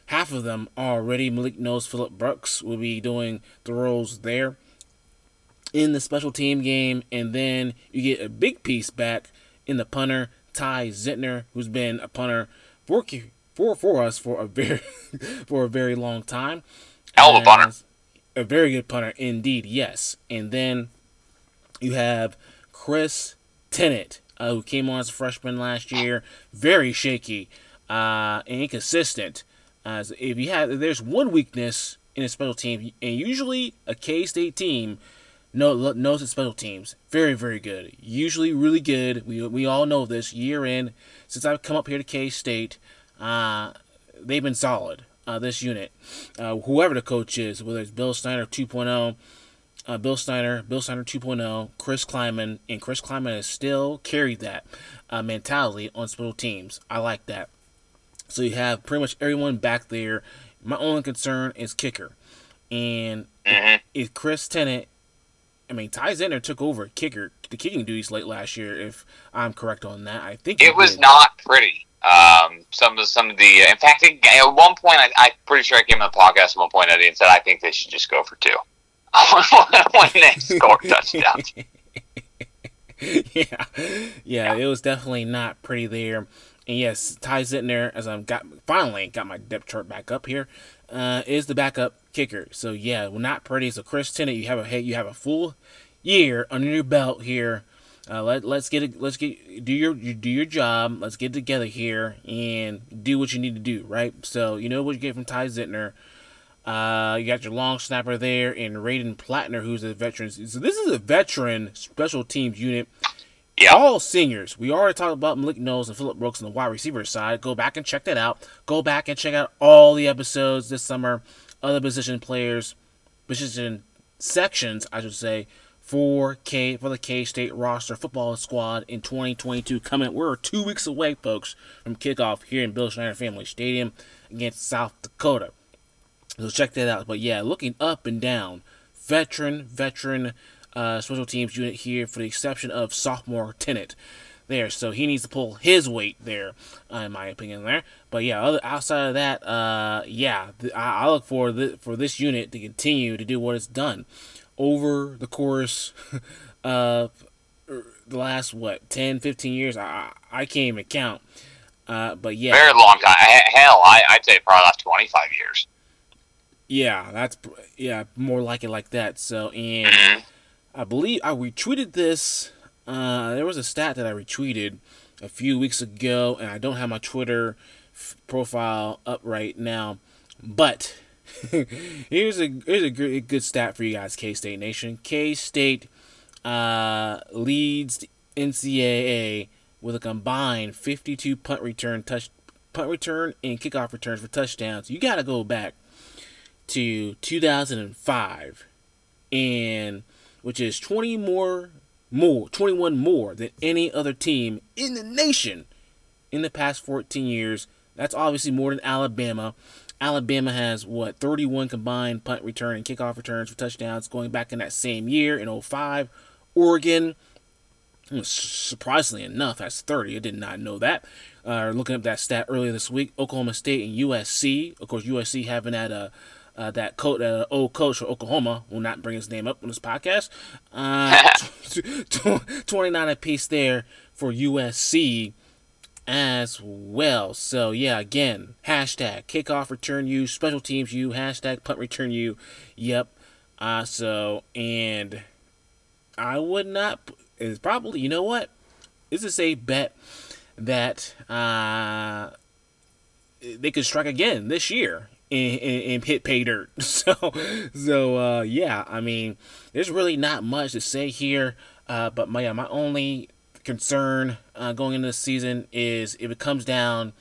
half of them already. Malik knows Phillip Brooks will be doing the roles there in the special team game, and then you get a big piece back in the punter, Ty Zentner, who's been a punter for for, for us for a very for a very long time. Hell of a punter. A very good punter indeed, yes. And then you have Chris Tennant, uh, who came on as a freshman last year, very shaky uh, and inconsistent. Uh, so if you have, if there's one weakness in a special team, and usually a K-State team knows knows its special teams, very very good, usually really good. We we all know this year in since I've come up here to K-State, uh, they've been solid. Uh, this unit, uh, whoever the coach is, whether it's Bill Steiner two point oh, uh, Bill Steiner, Bill Steiner two point oh, Chris Kleiman, and Chris Kleiman has still carried that uh, mentality on special teams. I like that. So you have pretty much everyone back there. My only concern is kicker, and Mm-hmm. if Chris Tennant, I mean Ty Zentner took over kicker the kicking duties late last year. If I'm correct on that, I think he It was did. not pretty. Um, some of some of the, in fact, at one point, I, I'm pretty sure I came on the podcast at one point, Eddie, and said I think they should just go for two when they score touchdowns. yeah, yeah, it was definitely not pretty there. And yes, Ty Zentner, as I'm got finally got my depth chart back up here, uh, is the backup kicker. So yeah, well, not pretty. So Chris Tennant, you have a hey, you have a full year under your belt here. Uh, let let's get it. Let's get do your you do your job. Let's get together here and do what you need to do. Right. So you know what you get from Ty Zentner. Uh, you got your long snapper there, and Raiden Plattner, who's a veteran. So this is a veteran special teams unit. Yeah. All seniors. We already talked about Malik Knowles and Phillip Brooks on the wide receiver side. Go back and check that out. Go back and check out all the episodes this summer. Other position players, position sections, I should say, for K for the K-State roster football squad in twenty twenty-two coming. We're two weeks away, folks, from kickoff here in Bill Schneider Family Stadium against South Dakota. So check that out. But yeah, looking up and down, veteran, veteran uh, special teams unit here, for the exception of sophomore Tennant there. So he needs to pull his weight there, uh, in my opinion. There. But yeah, other outside of that, uh, yeah, th- I, I look for the, for this unit to continue to do what it's done over the course of the last, what, ten, fifteen years? I I can't even count. Uh, but yeah. Very long time. Hell, I, I'd say probably last twenty-five years. Yeah, that's, yeah, more like it like that. So, and Mm-hmm. I believe I retweeted this. Uh, there was a stat that I retweeted a few weeks ago, and I don't have my Twitter f- profile up right now. But here's a here's a good, good stat for you guys, K-State Nation. K-State uh, leads the N C double A with a combined fifty-two punt return touch punt return and kickoff returns for touchdowns. You got to go back to two thousand five, and which is twenty more more twenty-one more than any other team in the nation in the past fourteen years. That's obviously more than Alabama. Alabama has, what, thirty-one combined punt return and kickoff returns for touchdowns going back in that same year in oh five. Oregon, surprisingly enough, has thirty. I did not know that. Uh, looking up that stat earlier this week, Oklahoma State and U S C. Of course, U S C having that uh, uh, that coach, uh, old coach for Oklahoma, will not bring his name up on this podcast. Uh, twenty-nine apiece there for U S C as well. So yeah, again, hashtag kickoff return you, special teams you, hashtag punt return you. Yep. Uh, so, and I would not, it's probably, you know what? This is a bet that uh, they could strike again this year and, and, and hit pay dirt. So, so uh, yeah, I mean, there's really not much to say here. Uh, but my, yeah, my only concern uh, going into the season is if it comes down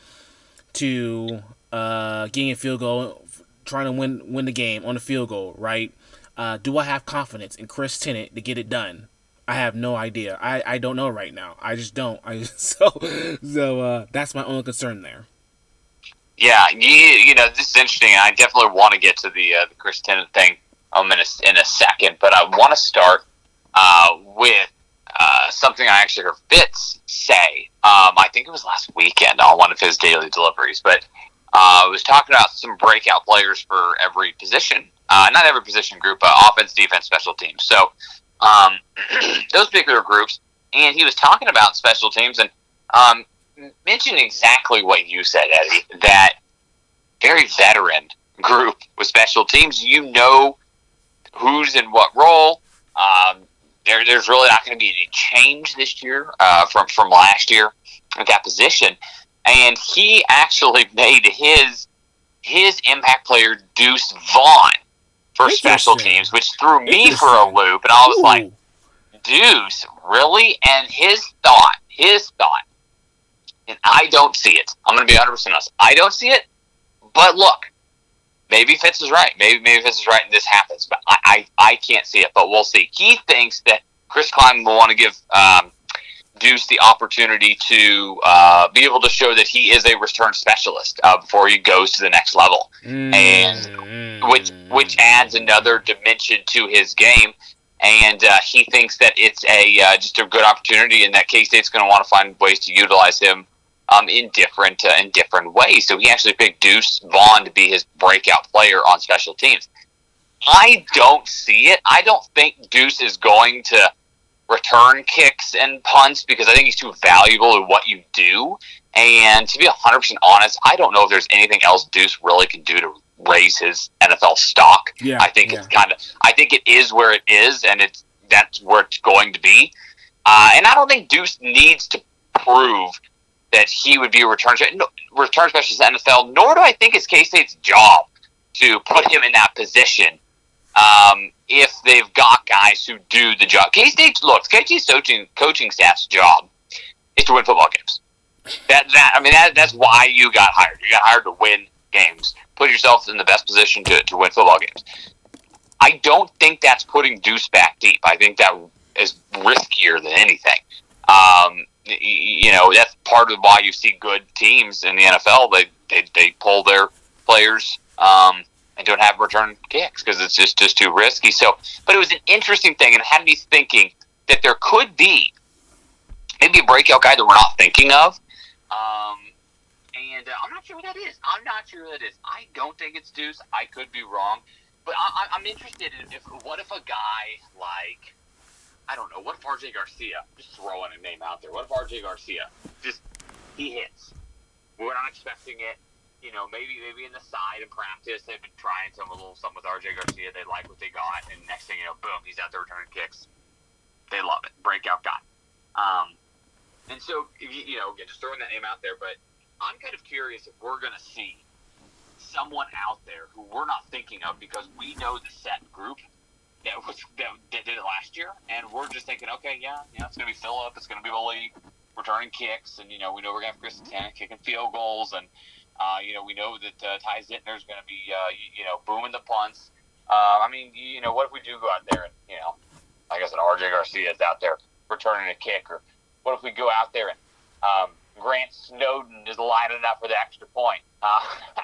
to uh, getting a field goal, trying to win win the game on the field goal, right? Uh, do I have confidence in Chris Tennant to get it done? I have no idea. I, I don't know right now. I just don't. I so so uh, that's my only concern there. Yeah, you, you know, this is interesting. I definitely want to get to the uh, the Chris Tennant thing um, in a, in a second, but I want to start uh, with uh, something I actually heard Fitz say. Um, I think it was last weekend on one of his daily deliveries, but uh, was talking about some breakout players for every position. Uh, not every position group, but offense, defense, special teams. So um, those particular groups. And he was talking about special teams and um, mentioned exactly what you said, Eddie, that very veteran group with special teams. You know who's in what role. Um, there, there's really not going to be any change this year uh, from, from last year at that position. And he actually made his his impact player Deuce Vaughn for special teams, which threw me for a loop. And I was Ooh. like, Deuce, really? And his thought, his thought, and I don't see it. I'm going to be one hundred percent honest. I don't see it, but look, maybe Fitz is right. Maybe maybe Fitz is right and this happens, but I, I, I can't see it, but we'll see. He thinks that Chris Klein will want to give um, Deuce the opportunity to uh, be able to show that he is a return specialist uh, before he goes to the next level, mm. and which which adds another dimension to his game. And uh, he thinks that it's a uh, just a good opportunity, and that K-State's going to want to find ways to utilize him um, in different uh, in different ways. So he actually picked Deuce Vaughn to be his breakout player on special teams. I don't see it. I don't think Deuce is going to return kicks and punts because I think he's too valuable in what you do. And to be one hundred percent honest, I don't know if there's anything else Deuce really can do to raise his N F L stock. Yeah, I think yeah. it's kind of, I think it is where it is, and it's that's where it's going to be. Uh, and I don't think Deuce needs to prove that he would be a return no, return specialist in the N F L. Nor do I think it's K-State's job to put him in that position. Um, if they've got guys who do the job, K-State's look, K-State's coaching coaching staff's job is to win football games. That that I mean that that's why you got hired. You got hired to win games. Put yourself in the best position to, to win football games. I don't think that's putting Deuce back deep. I think that is riskier than anything. Um, you know, that's part of why you see good teams in the N F L. They they, they pull their players um, and don't have return kicks because it's just, just too risky. So, but it was an interesting thing, and it had me thinking that there could be maybe a breakout guy that we're not thinking of. Um, And uh, I'm not sure who that is. I'm not sure who that is. I don't think it's Deuce. I could be wrong. But I, I, I'm interested in if what if a guy like, I don't know, what if R J Garcia, just throwing a name out there, what if R J Garcia, just, he hits. We're not expecting it. You know, maybe maybe in the side in practice, they've been trying some a little something with R J Garcia. They like what they got. And next thing you know, boom, he's out there returning kicks. They love it. Breakout guy. Um, and so, if you, you know, again, just throwing that name out there, but I'm kind of curious if we're going to see someone out there who we're not thinking of because we know the set group that was that, that did it last year, and we're just thinking, okay, yeah, you know, it's going to be Phillip, it's going to be Willie returning kicks, and you know, we know we're going to have Chris Tannen kicking field goals, and uh, you know, we know that uh, Ty Zentner is going to be uh, you, you know booming the punts. Uh, I mean, you know, what if we do go out there and you know, like I said, R J Garcia is out there returning a kick, or what if we go out there and um, Grant Snowden is lining up for the extra point. Uh,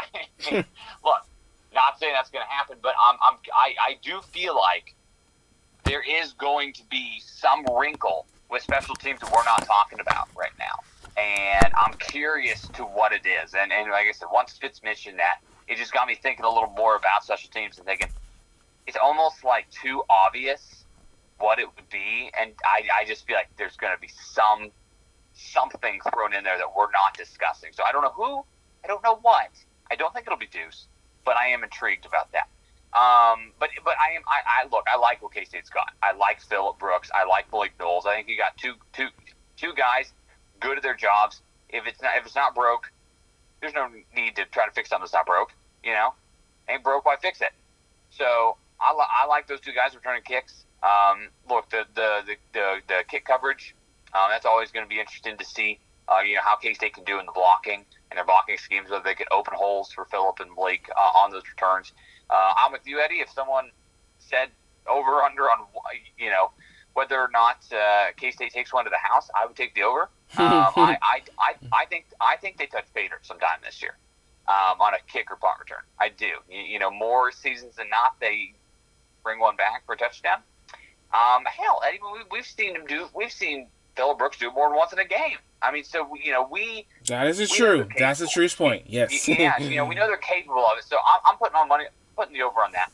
look, not saying that's going to happen, but I'm, I'm, I, I do feel like there is going to be some wrinkle with special teams that we're not talking about right now. And I'm curious to what it is. And, and like I said, once Fitz mentioned that, it just got me thinking a little more about special teams and thinking it's almost like too obvious what it would be. And I, I just feel like there's going to be some something thrown in there that we're not discussing. So I don't know who, I don't know what. I don't think it'll be Deuce, but I am intrigued about that. Um, but but I am I, I look I like what K-State's got. I like Phillip Brooks. I like Blake Knowles. I think you got two two two guys good at their jobs. If it's not if it's not broke, there's no need to try to fix something that's not broke. You know, ain't broke, why fix it? So I, li- I like those two guys returning kicks. Um, look, the the the the, the kick coverage. Um, that's always going to be interesting to see, uh, you know, how K-State can do in the blocking and their blocking schemes, whether they can open holes for Phillip and Blake uh, on those returns. Uh, I'm with you, Eddie. If someone said over under on, you know, whether or not uh, K-State takes one to the house, I would take the over. Um, I, I, I, I think I think they touch Bader sometime this year um, on a kick or punt return. I do. You, you know, more seasons than not, they bring one back for a touchdown. Um, hell, Eddie, we, we've seen him do. We've seen Phillip Brooks do it more than once in a game. I mean, so, you know, we... That is true. That's the truest point, yes. Yeah, you know, we know they're capable of it. So I'm, I'm putting on money, putting the over on that.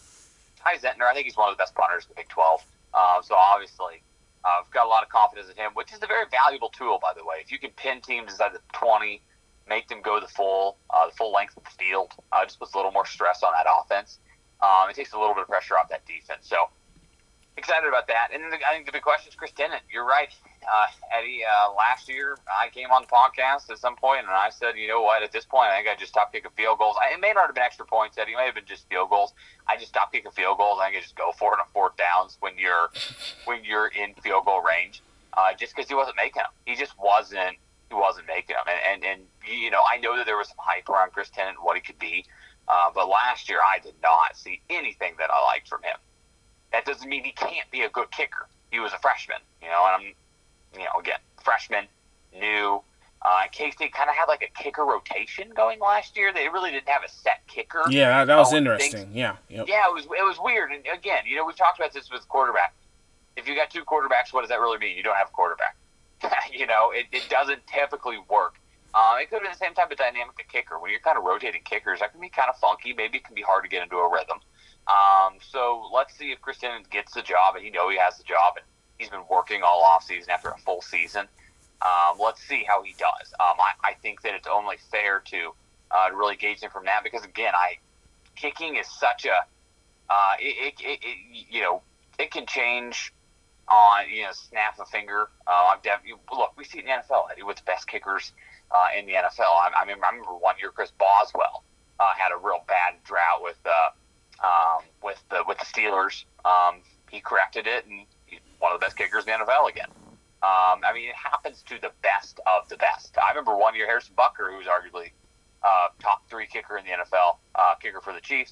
Ty Zentner, I think he's one of the best punters in the Big twelve. Uh, so obviously, uh, I've got a lot of confidence in him, which is a very valuable tool, by the way. If you can pin teams inside the twenty, make them go the full, uh, the full length of the field, uh, just puts a little more stress on that offense. Um, it takes a little bit of pressure off that defense. So excited about that. And then the, I think the big question is Chris Tennant. You're right, uh, Eddie. Uh, last year, I came on the podcast at some point, and I said, you know what, at this point, I think I just stopped kicking field goals. I, it may not have been extra points, Eddie. It may have been just field goals. I just stopped kicking field goals. I think I just go for it on fourth downs when you're when you're in field goal range, uh, just because he wasn't making them. He just wasn't. He wasn't making them. And, and, and, you know, I know that there was some hype around Chris Tennant and what he could be, uh, but last year I did not see anything that I liked from him. That doesn't mean he can't be a good kicker. He was a freshman, you know, and I'm, you know, again, freshman, new. Uh, K-State kind of had like a kicker rotation going last year. They really didn't have a set kicker. Yeah, that, that was uh, interesting. things. Yeah. Yep. Yeah, it was it was weird. And again, you know, we've talked about this with quarterback. If you got two quarterbacks, what does that really mean? You don't have a quarterback. you know, it, it doesn't typically work. Uh, it could be the same type of dynamic a kicker. When you're kind of rotating kickers, that can be kind of funky. Maybe it can be hard to get into a rhythm. Um, so let's see if Chris Tennant gets the job, and he know he has the job, and he's been working all offseason after a full season. Um, let's see how he does. Um, I, I think that it's only fair to uh, to really gauge him from that because, again, I kicking is such a uh, it, it, it, it you know it can change on you know snap of a finger. Uh, I've definitely look we see it in the N F L, Eddie, with the best kickers uh, in the N F L. I, I mean I remember one year Chris Boswell uh, had a real bad drought with. Uh, Um, with the with the Steelers, um, he corrected it, and he's one of the best kickers in the N F L again. Um, I mean, it happens to the best of the best. I remember one year Harrison Butker, who was arguably uh, top three kicker in the N F L, uh, kicker for the Chiefs.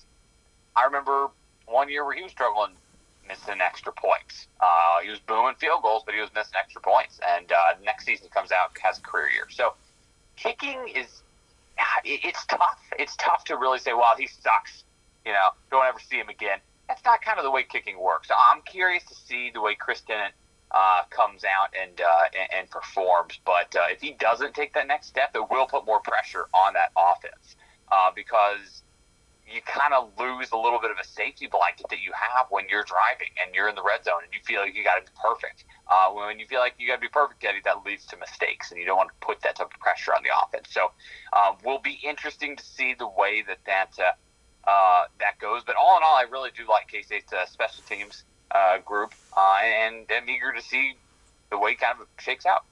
I remember one year where he was struggling, missing extra points. Uh, he was booming field goals, but he was missing extra points. And uh, next season comes out, has a career year. So kicking is it, it's tough. It's tough to really say, "Wow, he sucks." You know, don't ever see him again. That's not kind of the way kicking works. I'm curious to see the way Chris Tennant uh, comes out and, uh, and and performs. But uh, if he doesn't take that next step, it will put more pressure on that offense uh, because you kind of lose a little bit of a safety blanket that you have when you're driving and you're in the red zone and you feel like you got to be perfect. Uh, when you feel like you got to be perfect, Eddie, that leads to mistakes, and you don't want to put that type of pressure on the offense. So, uh, will be interesting to see the way that that. Uh, Uh, that goes. But all in all, I really do like K-State's uh, special teams uh, group, uh, and I'm eager to see the way it kind of shakes out.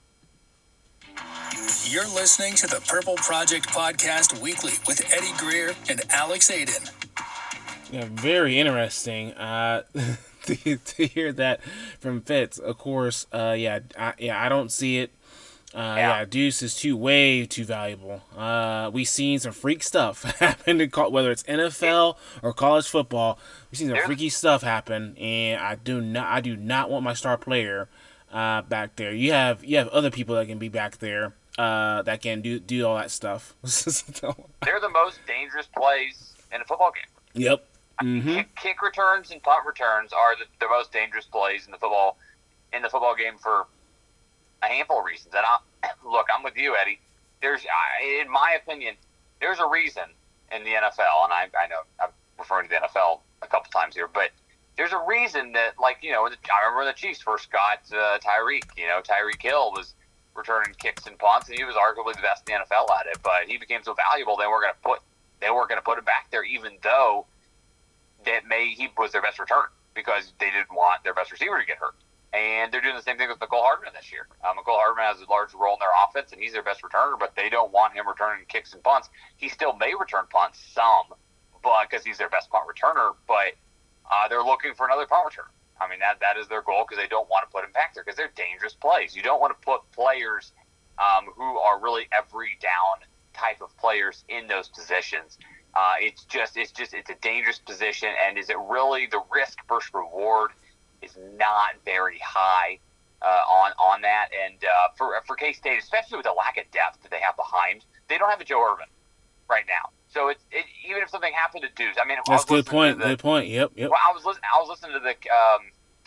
You're listening to the Purple Project Podcast Weekly with Eddie Greer and Alex Aiden. Yeah, very interesting uh, to, to hear that from Fitz. Of course, uh, yeah, I, yeah, I don't see it. Uh, yeah. yeah, Deuce is too way too valuable. Uh, we've seen some freak stuff happen in co- whether it's N F L or college football. We've seen some yeah. freaky stuff happen, and I do not, I do not want my star player uh, back there. You have, you have other people that can be back there uh, that can do do all that stuff. They're the most dangerous plays in a football game. Yep. Mm-hmm. Kick, kick returns and punt returns are the, the most dangerous plays in the football in the football game for a handful of reasons. And I, look, I'm with you, Eddie. There's, in my opinion, there's a reason in the N F L, and I, I know I'm referring to the N F L a couple times here, but there's a reason that, like, you know, I remember when the Chiefs first got uh, Tyreek. You know, Tyreek Hill was returning kicks and punts, and he was arguably the best in the N F L at it. But he became so valuable, they were going to put they were going to put him back there, even though that may he was their best returner because they didn't want their best receiver to get hurt. And they're doing the same thing with Mecole Hardman this year. Uh, Mecole Hardman has a large role in their offense, and he's their best returner, but they don't want him returning kicks and punts. He still may return punts some, but because he's their best punt returner, but uh, they're looking for another punt returner. I mean, that that is their goal because they don't want to put him back there because they're dangerous plays. You don't want to put players um, who are really every down type of players in those positions. Uh, it's just, it's just, it's a dangerous position, and is it really the risk versus reward? Is not very high uh, on on that, and uh, for for K-State, especially with the lack of depth that they have behind, they don't have a Joe Irvin right now. So it's it, even if something happened to Deuce, I mean, that's a good point. The, good point. Yep, yep. Well, I was listening. I was listening to the um,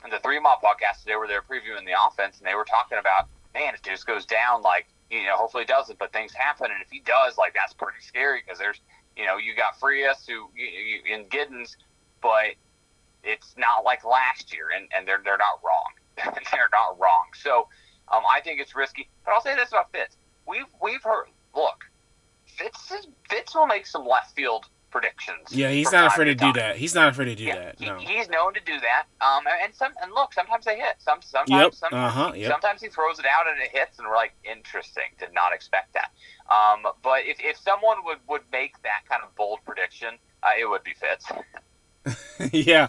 the Three Mile podcast today where they were previewing the offense, and they were talking about, man, if Deuce goes down, like, you know, hopefully he doesn't, but things happen, and if he does, like, that's pretty scary because there's, you know, you got Frias who you, you, in Giddens, but it's not like last year, and, and they're they're not wrong. They're not wrong. So um, I think it's risky. But I'll say this about Fitz: we've we've heard. Look, Fitz is, Fitz will make some left field predictions. Yeah, he's from not time afraid to to do time. that. He's not afraid to do Yeah, that. he, No. he's known to do that. Um, and some and look, sometimes they hit. Some sometimes Yep. some, Uh-huh. Yep. sometimes he throws it out and it hits, and we're like, interesting. Did not expect that. Um, but if if someone would, would make that kind of bold prediction, uh, it would be Fitz. Yeah,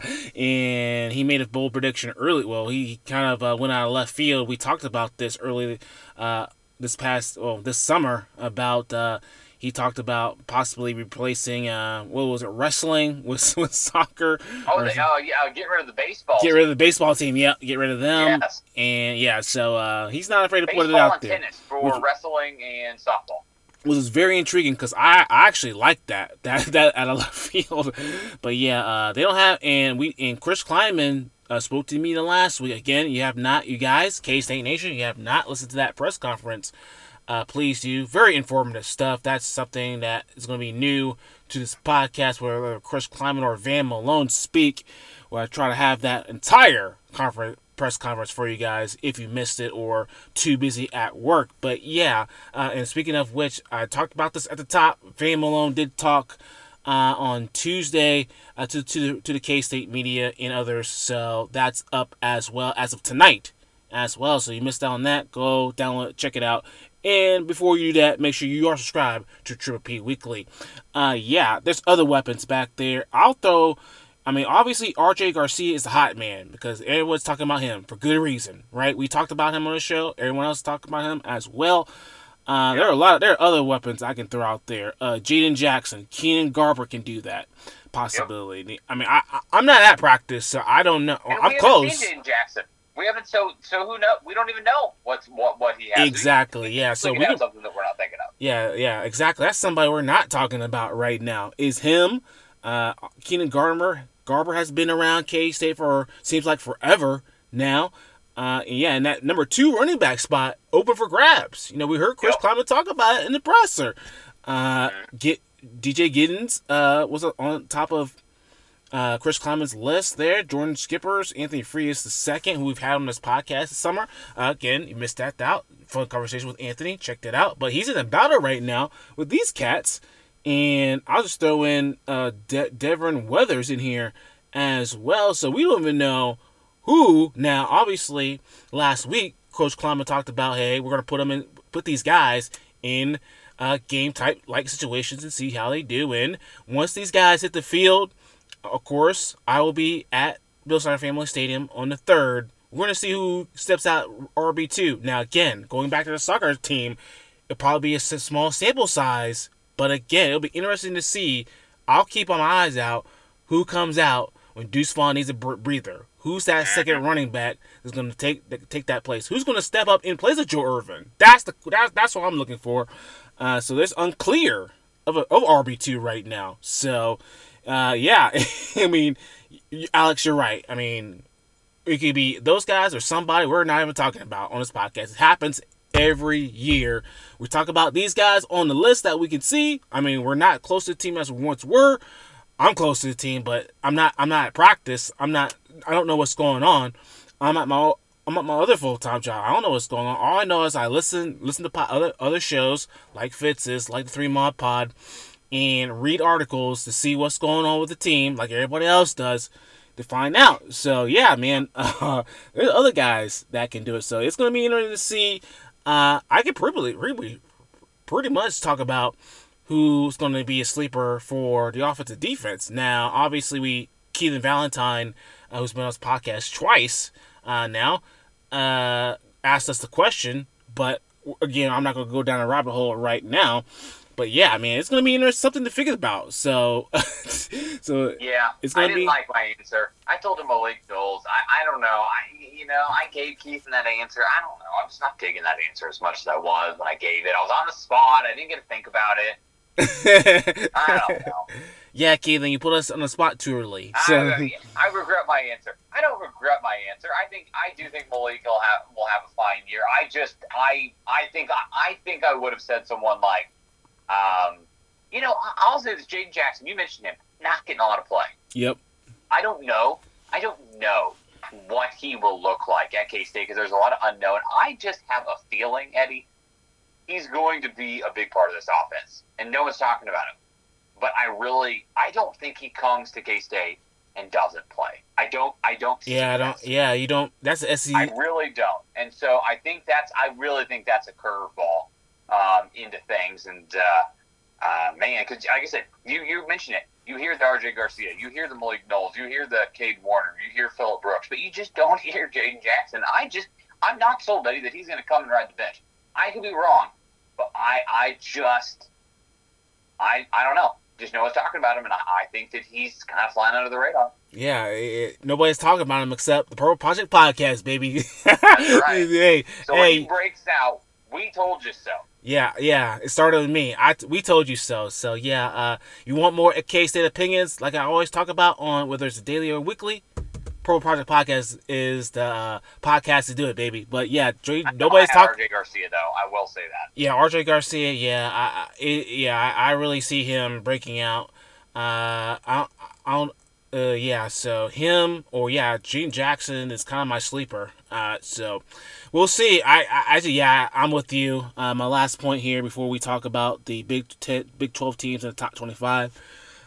and he made a bold prediction early. Well, he kind of uh, went out of left field. We talked about this early, uh, this past, well, this summer about. Uh, he talked about possibly replacing, uh, what was it, wrestling with with soccer. Oh, Or they, oh yeah, get rid of the baseball. Get rid of the baseball team. Yeah, get rid of them. Yes. And yeah, so uh, he's not afraid to Baseball put it out and there. tennis for Which- wrestling and softball. Which is very intriguing because I, I actually like that that that out of left field, but yeah, uh, they don't have and we and Chris Kleiman uh, spoke to me the last week. Again, you have not, you guys, K-State Nation, you have not listened to that press conference. Uh, please do. Very informative stuff. That's something that is going to be new to this podcast, where whether Chris Kleiman or Van Malone speak. Where I try to have that entire conference. Press conference for you guys if you missed it or too busy at work. But yeah, uh, and speaking of which, I talked about this at the top. Van Malone did talk uh, on Tuesday uh, to to to the K-State media and others, so that's up as well as of tonight as well. So you missed out on that, go download it, check it out. And before you do that, make sure you are subscribed to Triple P Weekly. Uh, yeah, there's other weapons back there. I'll throw. I mean, obviously, R J Garcia is the hot man because everyone's talking about him for good reason, right? We talked about him on the show. Everyone else talked about him as well. Uh, there are a lot of, there are other weapons I can throw out there. Uh, Jaden Jackson, Keenan Garber can do that possibility. Yep. I mean, I, I I'm not at practice, so I don't know. And I'm we close. Haven't seen Jaden Jackson. We haven't. So so who know? We don't even know what's what what he has. Exactly. Yeah. So we, we have can, something that we're not thinking of. Yeah. Yeah. Exactly. That's somebody we're not talking about right now. Is him. Uh, Keenan Garber. Garber has been around K-State for, seems like forever now. Uh, and yeah, and that number two running back spot open for grabs. You know, we heard Chris Yep. Kleiman talk about it in the presser. Uh, get D J Giddens uh, was on top of uh, Chris Kleiman's list there. Jordan Skippers, Anthony Frias the second, who we've had on this podcast this summer. Uh, again, you missed that out. Fun conversation with Anthony. Check that out. But he's in a battle right now with these cats. And I'll just throw in uh, De- Devin Weathers in here as well. So we don't even know who. Now, obviously, last week, Coach Kleiman talked about, hey, we're going to put them in, put these guys in uh, game type like situations and see how they do. And once these guys hit the field, of course, I will be at Bill Snyder Family Stadium on the third. We're going to see who steps out R B two. Now, again, going back to the soccer team, it'll probably be a small sample size. But again, it'll be interesting to see. I'll keep my eyes out who comes out when Deuce Vaughn needs a breather. Who's that second running back that's going to take take that place? Who's going to step up in place of Joe Irvin? That's the that's, that's what I'm looking for. Uh, so there's unclear of a, of R B two right now. So uh, yeah, I mean, Alex, you're right. I mean, it could be those guys or somebody we're not even talking about on this podcast. It happens every year. We talk about these guys on the list that we can see. I mean, we're not close to the team as we once were. I'm close to the team, but I'm not. I'm not at practice. I'm not. I don't know what's going on. I'm at my. I'm at my other full time job. I don't know what's going on. All I know is I listen listen to pod, other other shows like Fitz's, like the Three Mod Pod, and read articles to see what's going on with the team, like everybody else does, to find out. So yeah, man, uh, there's other guys that can do it. So it's gonna be interesting to see. Uh, I could pretty, pretty, pretty much talk about who's going to be a sleeper for the offensive defense. Now, obviously, we Keelan Valentine, uh, who's been on this podcast twice uh, now, uh, asked us the question. But again, I'm not going to go down a rabbit hole right now. But yeah, I mean, it's going to be interesting, something to figure about. So, so yeah, it's I going to didn't be like my answer. I told him Malik Knowles. I, I don't know. I you know I gave Keith that answer. I don't know. I'm just not digging that answer as much as I was when I gave it. I was on the spot. I didn't get to think about it. I don't know. Yeah, Keith, then you put us on the spot too early. So. I, I regret my answer. I don't regret my answer. I think I do think Malik will have will have a fine year. I just I I think I think I would have said someone like, um, you know, I'll say this: Jaden Jackson. You mentioned him not getting a lot of play. Yep. I don't know. I don't know what he will look like at K-State because there's a lot of unknown. I just have a feeling, Eddie, he's going to be a big part of this offense, and no one's talking about him. But I really, I don't think he comes to K-State and doesn't play. I don't, I don't. Yeah, I don't. Yeah, you don't. That's the S E C. I really don't, and so I think that's. I really think that's a curveball um, into things, and uh, uh, man, because like I said, you you mentioned it. You hear the R J Garcia, you hear the Malik Knowles, you hear the Cade Warner, you hear Phillip Brooks, but you just don't hear Jaden Jackson. I just, I'm not sold, Eddie, that he's going to come and ride the bench. I could be wrong, but I, I just, I, I don't know. Just know what's talking about him, and I, I think that he's kind of flying under the radar. Yeah, it, nobody's talking about him except the Purple Project Podcast, baby. That's right. hey, so hey. when he breaks out, we told you so. Yeah, yeah. It started with me. I we told you so. So yeah. Uh, you want more K-State opinions? Like I always talk about on whether it's daily or weekly. Purple Project Podcast is the uh, podcast to do it, baby. But yeah, nobody's talking. R J Garcia, though, I will say that. Yeah, R J Garcia. Yeah, I, I it, yeah, I, I really see him breaking out. Uh, I, I don't. Uh, yeah. So him or yeah, Jaden Jackson is kind of my sleeper. Uh, so we'll see. I, I, I yeah, I'm with you. Uh, my last point here before we talk about the Big Ten, Big twelve teams in the top twenty-five.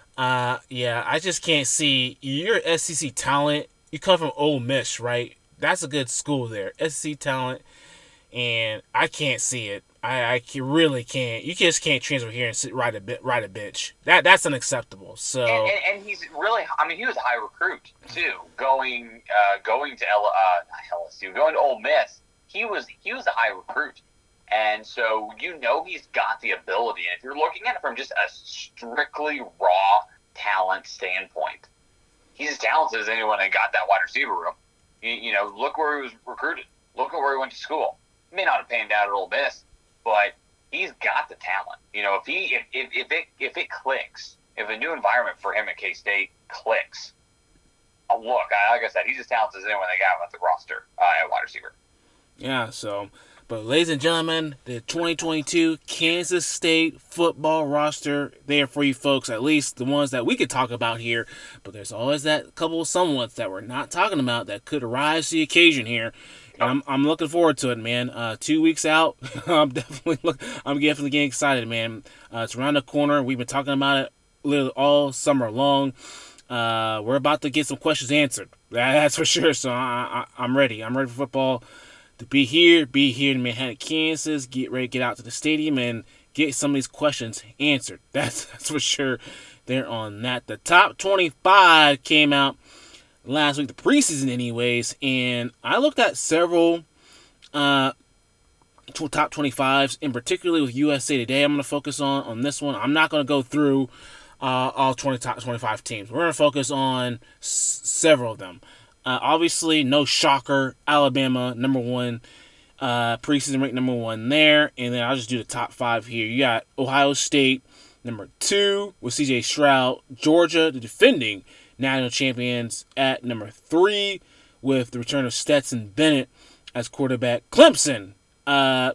Uh, yeah, I just can't see your S E C talent. You come from Ole Miss, right? That's a good school there. S E C talent, and I can't see it. I, I can, really can't. You just can't transfer here and sit ride a bit ride a bench. That that's unacceptable. So and, and, and he's really. I mean, he was a high recruit too. Going uh, going to L, uh, not L S U, going to Ole Miss. He was he was a high recruit, and so you know he's got the ability. And if you're looking at it from just a strictly raw talent standpoint, he's as talented as anyone that got that wide receiver room. You, you know, look where he was recruited. Look at where he went to school. He may not have panned out at Ole Miss, but he's got the talent. You know, if he if, if, if it if it clicks, if a new environment for him at K-State clicks, uh, look, I, like I said, he's as talented as anyone they got at the roster uh, at wide receiver. Yeah. So, but ladies and gentlemen, the twenty twenty-two Kansas State football roster there for you folks. At least the ones that we could talk about here. But there's always that couple of someones that we're not talking about that could rise to the occasion here. And I'm I'm looking forward to it, man. Uh, two weeks out, I'm definitely look. I'm definitely getting excited, man. Uh, it's around the corner. We've been talking about it literally all summer long. Uh, we're about to get some questions answered. That's for sure. So I, I, I'm ready. I'm ready for football to be here. Be here in Manhattan, Kansas. Get ready to get out to the stadium and get some of these questions answered. That's that's for sure. There on that. The top twenty-five came out last week, the preseason anyways, and I looked at several uh, top twenty-fives, in particularly with U S A Today. I'm going to focus on on this one. I'm not going to go through uh, all twenty top twenty-five teams. We're going to focus on s- several of them. Uh, obviously, no shocker, Alabama, number one, uh, preseason ranked number one there, and then I'll just do the top five here. You got Ohio State, number two, with C J Stroud. Georgia, the defending national champions, at number three, with the return of Stetson Bennett as quarterback. Clemson uh,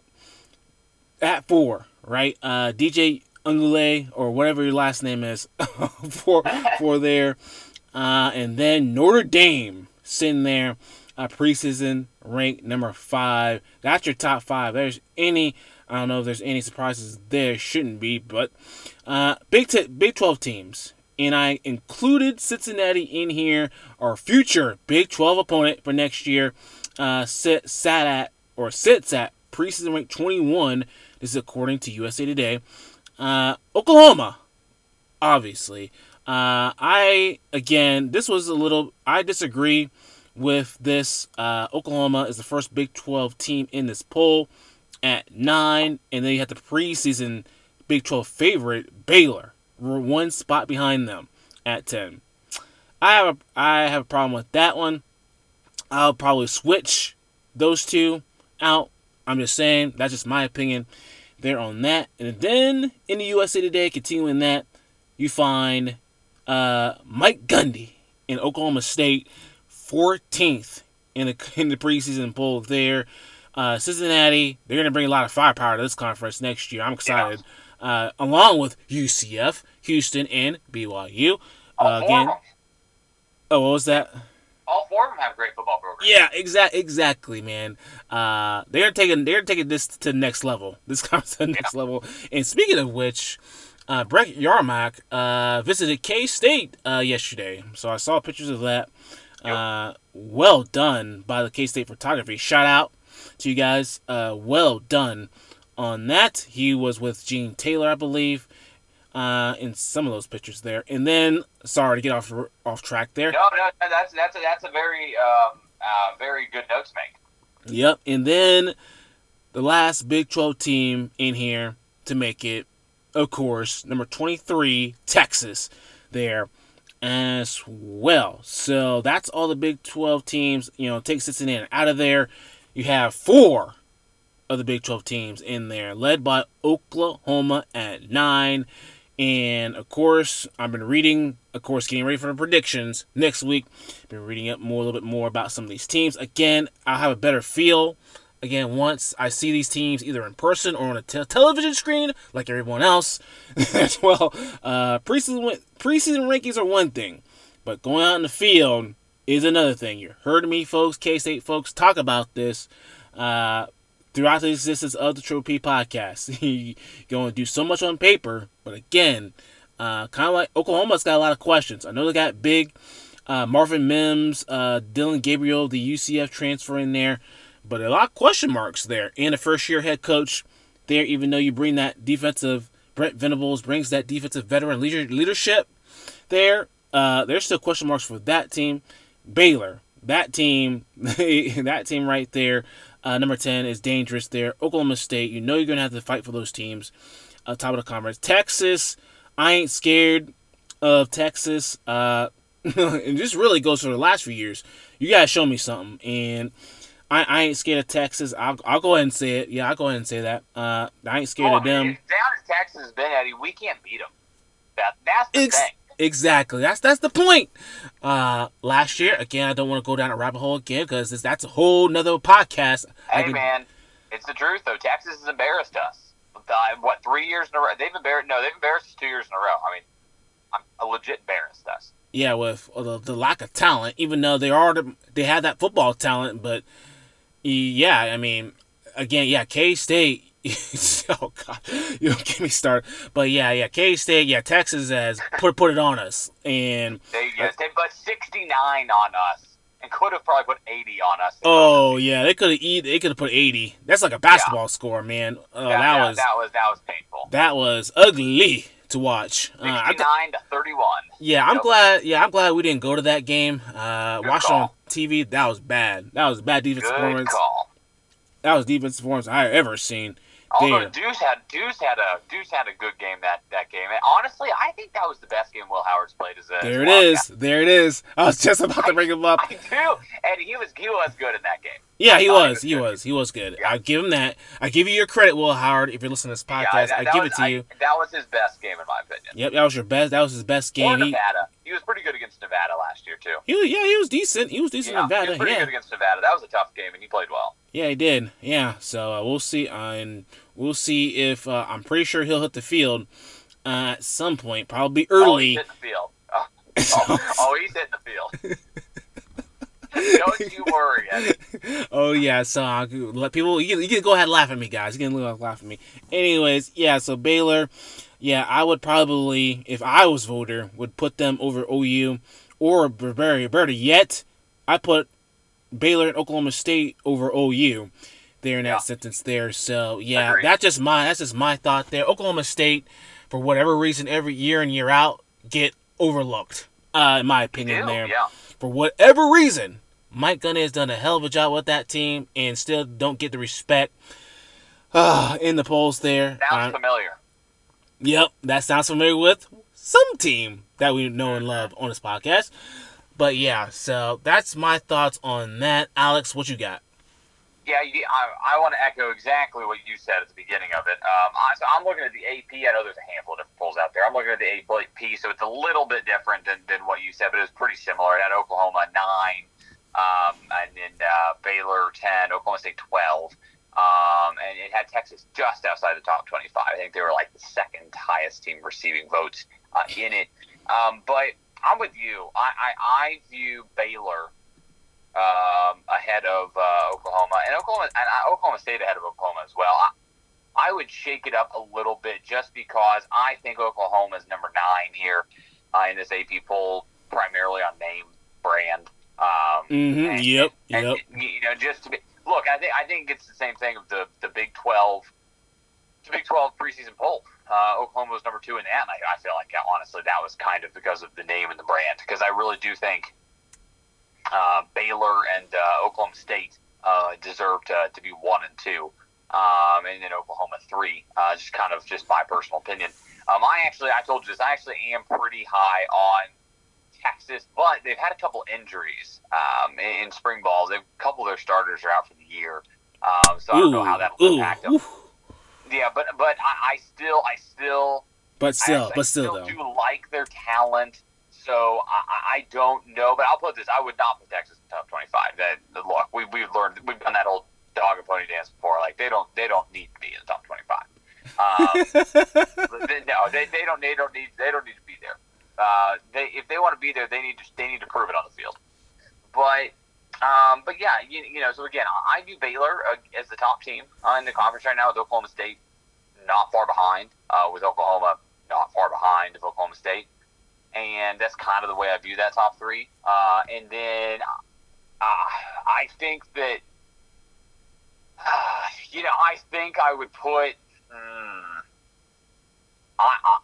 at four, right? Uh, D J Ungule, or whatever your last name is, for for there. Uh, and then Notre Dame sitting there, uh, preseason ranked number five. That's your top five. There's any, I don't know if there's any surprises there. Shouldn't be, but uh, Big T- Big twelve teams. And I included Cincinnati in here, our future Big twelve opponent for next year. Uh, sit, sat at, or sits at, preseason rank twenty-one. This is according to U S A Today. Uh, Oklahoma, obviously. Uh, I, again, this was a little, I disagree with this. Uh, Oklahoma is the first Big twelve team in this poll at nine. And then you have the preseason Big twelve favorite, Baylor. We're one spot behind them at ten. I have a, I have a problem with that one. I'll probably switch those two out. I'm just saying, that's just my opinion there on that. And then in the U S A Today, continuing that, you find Uh, Mike Gundy in Oklahoma State, fourteenth in the in the preseason poll there. Uh, Cincinnati, they're going to bring a lot of firepower to this conference next year. I'm excited. Yeah. Uh, along with U C F, Houston, and B Y U. Uh, again, oh, what was that? All four of them have great football programs. Yeah, exactly, exactly, man. Uh, they're taking they're taking this to the next level. This conference to the next yeah. level. And speaking of which, uh, Brett Yarmack uh, visited K-State uh, yesterday, so I saw pictures of that. Yep. Uh, well done by the K-State photography. Shout out to you guys. Uh, well done on that. He was with Gene Taylor, I believe, uh, in some of those pictures there. And then, sorry to get off off track there. No, no, that's that's a, that's a very um, uh, very good note to make. Yep. And then the last Big twelve team in here to make it, of course, number twenty-three, Texas, there as well. So that's all the Big twelve teams. You know, take Cincinnati out of there. You have four of the Big twelve teams in there, led by Oklahoma at nine. And, of course, I've been reading, of course, getting ready for the predictions next week. Been reading up more, a little bit more about some of these teams. Again, I'll have a better feel, again, once I see these teams either in person or on a te- television screen, like everyone else as well. Uh, preseason, preseason rankings are one thing, but going out in the field is another thing. You heard me, folks, K-State folks, talk about this uh, throughout the existence of the Triple P podcast. You're going to do so much on paper, but again, uh, kind of like Oklahoma's got a lot of questions. I know they got big uh, Marvin Mims, uh, Dylan Gabriel, the U C F transfer in there, but a lot of question marks there. And a first-year head coach there, even though you bring that defensive, Brent Venables brings that defensive veteran leader, leadership there, uh, there's still question marks for that team. Baylor, that team, that team right there, uh, number ten is dangerous there. Oklahoma State, you know you're going to have to fight for those teams. Uh, top of the conference. Texas, I ain't scared of Texas. Uh, and this really goes for the last few years. You got to show me something. And I, I ain't scared of Texas. I'll, I'll go ahead and say it. Yeah, I'll go ahead and say that. Uh, I ain't scared oh, of them. Down as Texas has been, Eddie, we can't beat them. That, that's the Ex- thing. Exactly. That's that's the point. Uh, last year, again, I don't want to go down a rabbit hole again because that's a whole nother podcast. Hey, could, man, it's the truth, though. Texas has embarrassed us. Uh, what, three years in a row? They've embarrassed. No, they've embarrassed us two years in a row. I mean, I'm a legit embarrassed us. Yeah, with the, the lack of talent, even though they are they have that football talent, but yeah, I mean, again, yeah, K-State. Oh God, you don't get me started. But yeah, yeah, K-State, yeah, Texas has put put it on us, and they yes, they put sixty-nine on us. And could have probably put eighty on us. Oh yeah, they could have they could have put eighty. That's like a basketball yeah. score, man. Oh, yeah, that yeah, was that was that was painful. That was ugly to watch. Sixty-nine uh, th- to thirty-one. Yeah, I'm nope. glad. Yeah, I'm glad we didn't go to that game. Uh, watched call. on T V. That was bad. That was bad defense Good performance. Call. That was defense performance I ever seen. Although there. Deuce had Deuce had a Deuce had a good game that, that game. And honestly, I think that was the best game Will Howard's played as a. There it is. There it is. I was just about to bring him up. I do, and he was he was good in that game. Yeah, he was. He He was was. He was good. Yeah. I give him that. I give you your credit, Will Howard. If you're listening to this podcast, yeah, that, I that give was, it to I, you. That was his best game, in my opinion. Yep, that was your best. That was his best game. Or Nevada. He, he was pretty good against Nevada last year too. He, yeah, he was decent. He was decent yeah, in Nevada. He was pretty yeah. good against Nevada. That was a tough game, and he played well. Yeah, he did. Yeah, so uh, we'll see. Uh, and we'll see if uh, I'm pretty sure he'll hit the field uh, at some point, probably early. Oh, he's hitting the field. Oh, oh, oh he's hitting the field. Don't you worry, Eddie. Oh yeah, so uh, let people you can, you can go ahead and laugh at me, guys. You can laugh at me. Anyways, yeah. So Baylor, yeah, I would probably, if I was voter, would put them over O U or better, better yet, I put Baylor and Oklahoma State over O U there in that yeah. sentence there. So yeah, Agreed. that's just my that's just my thought there. Oklahoma State, for whatever reason, every year in year out get overlooked. Uh, in my opinion, there yeah. for whatever reason. Mike Gundy has done a hell of a job with that team and still don't get the respect uh, in the polls there. Sounds uh, familiar. Yep, that sounds familiar with some team that we know and love on this podcast. But yeah, so that's my thoughts on that. Alex, what you got? Yeah, you, I, I want to echo exactly what you said at the beginning of it. Um, I, so I'm looking at the A P. I know there's a handful of different polls out there. I'm I'm looking at the A P, so it's a little bit different than, than what you said, but it was pretty similar. It had Oklahoma nine, um, and then uh, Baylor ten, Oklahoma State twelve. Um, and it had Texas just outside the top twenty-five. I think they were like the second highest team receiving votes uh, in it. Um, but I'm with you. I, I, I view Baylor um, ahead of uh, Oklahoma, and Oklahoma and Oklahoma State ahead of Oklahoma as well. I, I would shake it up a little bit just because I think Oklahoma is number nine here uh, in this A P poll, primarily on name brand. Um, mm-hmm. and, Yep. and, Yep. and, you know, just to be. Look, I think I think it's the same thing of the, the Big twelve, the Big twelve preseason poll. Uh, Oklahoma was number two in that, and I, I feel like honestly that was kind of because of the name and the brand. Because I really do think uh, Baylor and uh, Oklahoma State uh, deserve to, to be one and two, um, and then Oklahoma three. Uh, just kind of just my personal opinion. Um, I actually I told you this. I actually am pretty high on Texas, but they've had a couple injuries um, in, in spring balls. They've, a couple of their starters are out for the year, um, so I don't ooh, know how that'll ooh, impact them. Ooh. Yeah, but but I, I still I still but still I, but I still, still though. do like their talent. So I, I don't know, but I'll put this: I would not put Texas in the top twenty-five. That look, we we've learned we've done that old dog and pony dance before. Like they don't they don't need to be in the top twenty-five. Um, they, no, they, they don't they don't need they don't need to be there. Uh, they if they want to be there, they need to they need to prove it on the field. But um, but yeah, you, you know. So again, I view Baylor uh, as the top team uh, in the conference right now, with Oklahoma State not far behind, uh, with Oklahoma not far behind of Oklahoma State, and that's kind of the way I view that top three. Uh, and then uh, I think that uh, you know I think I would put. Hmm, I, I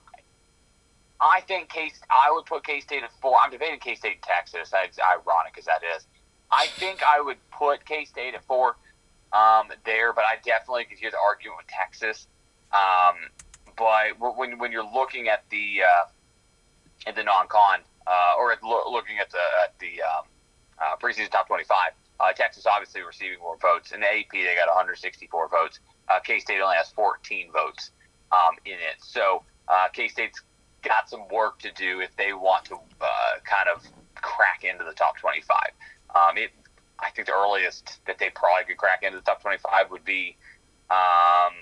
I think K. I would put K-State at four. I'm debating K-State and Texas. As ironic as that is, I think I would put K-State at four um, there, but I definitely could hear the argument with Texas. Um, but when when you're looking at the uh, at the non-con uh, or at lo- looking at the at the um, uh, preseason top twenty-five, uh, Texas obviously receiving more votes. In the A P, they got one hundred sixty-four votes. Uh, K-State only has fourteen votes um, in it. So uh, K-State's got some work to do if they want to uh, kind of crack into the top twenty-five. Um, it, I think the earliest that they probably could crack into the top twenty-five would be, um,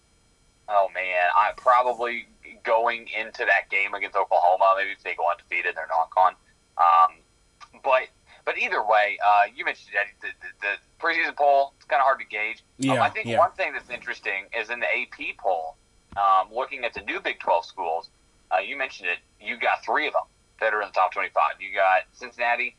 oh man, I probably going into that game against Oklahoma. Maybe if they go undefeated, they're non-con. Um, but but either way, uh, you mentioned Eddie, the, the, the preseason poll. It's kind of hard to gauge. Yeah, um, I think yeah. one thing that's interesting is in the A P poll, um, looking at the new Big twelve schools. Uh, you mentioned it. You got three of them that are in the top twenty-five. You got Cincinnati,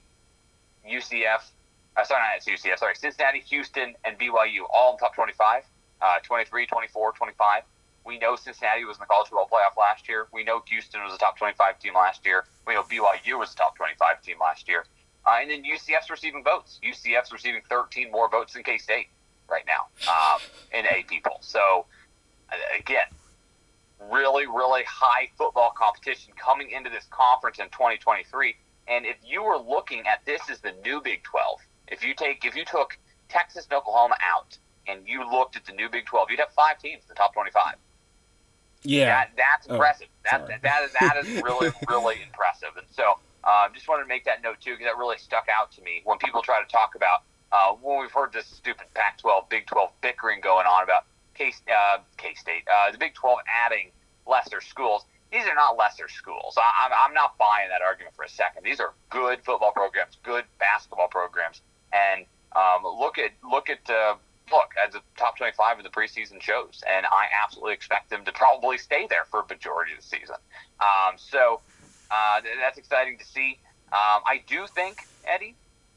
U C F. Uh, sorry, not U C F. Sorry, Cincinnati, Houston, and B Y U all in the top twenty-five. Uh, twenty-three, twenty-four, twenty-five. We know Cincinnati was in the college football playoff last year. We know Houston was a top twenty-five team last year. We know B Y U was a top twenty-five team last year. Uh, and then U C F's receiving votes. U C F's receiving thirteen more votes than K-State right now um, in A P poll. So, uh, again, really, really high football competition coming into this conference in twenty twenty-three. And if you were looking at this as the new Big twelve, if you take if you took Texas and Oklahoma out and you looked at the new Big twelve, you'd have five teams in the top twenty-five. Yeah, that, that's oh, impressive. That, sorry. that that is that is really really impressive. And so, uh, just wanted to make that note too, because that really stuck out to me when people try to talk about uh, when we've heard this stupid Pac twelve, Big twelve bickering going on about K uh, K-State, uh, the Big twelve adding lesser schools. These are not lesser schools. I, I'm, I'm not buying that argument for a second. These are good football programs, good basketball programs, and um, look at look at uh, look at the top twenty-five of the preseason shows, and I absolutely expect them to probably stay there for a majority of the season. Um, so uh, th- that's exciting to see. Um, I do think, Eddie,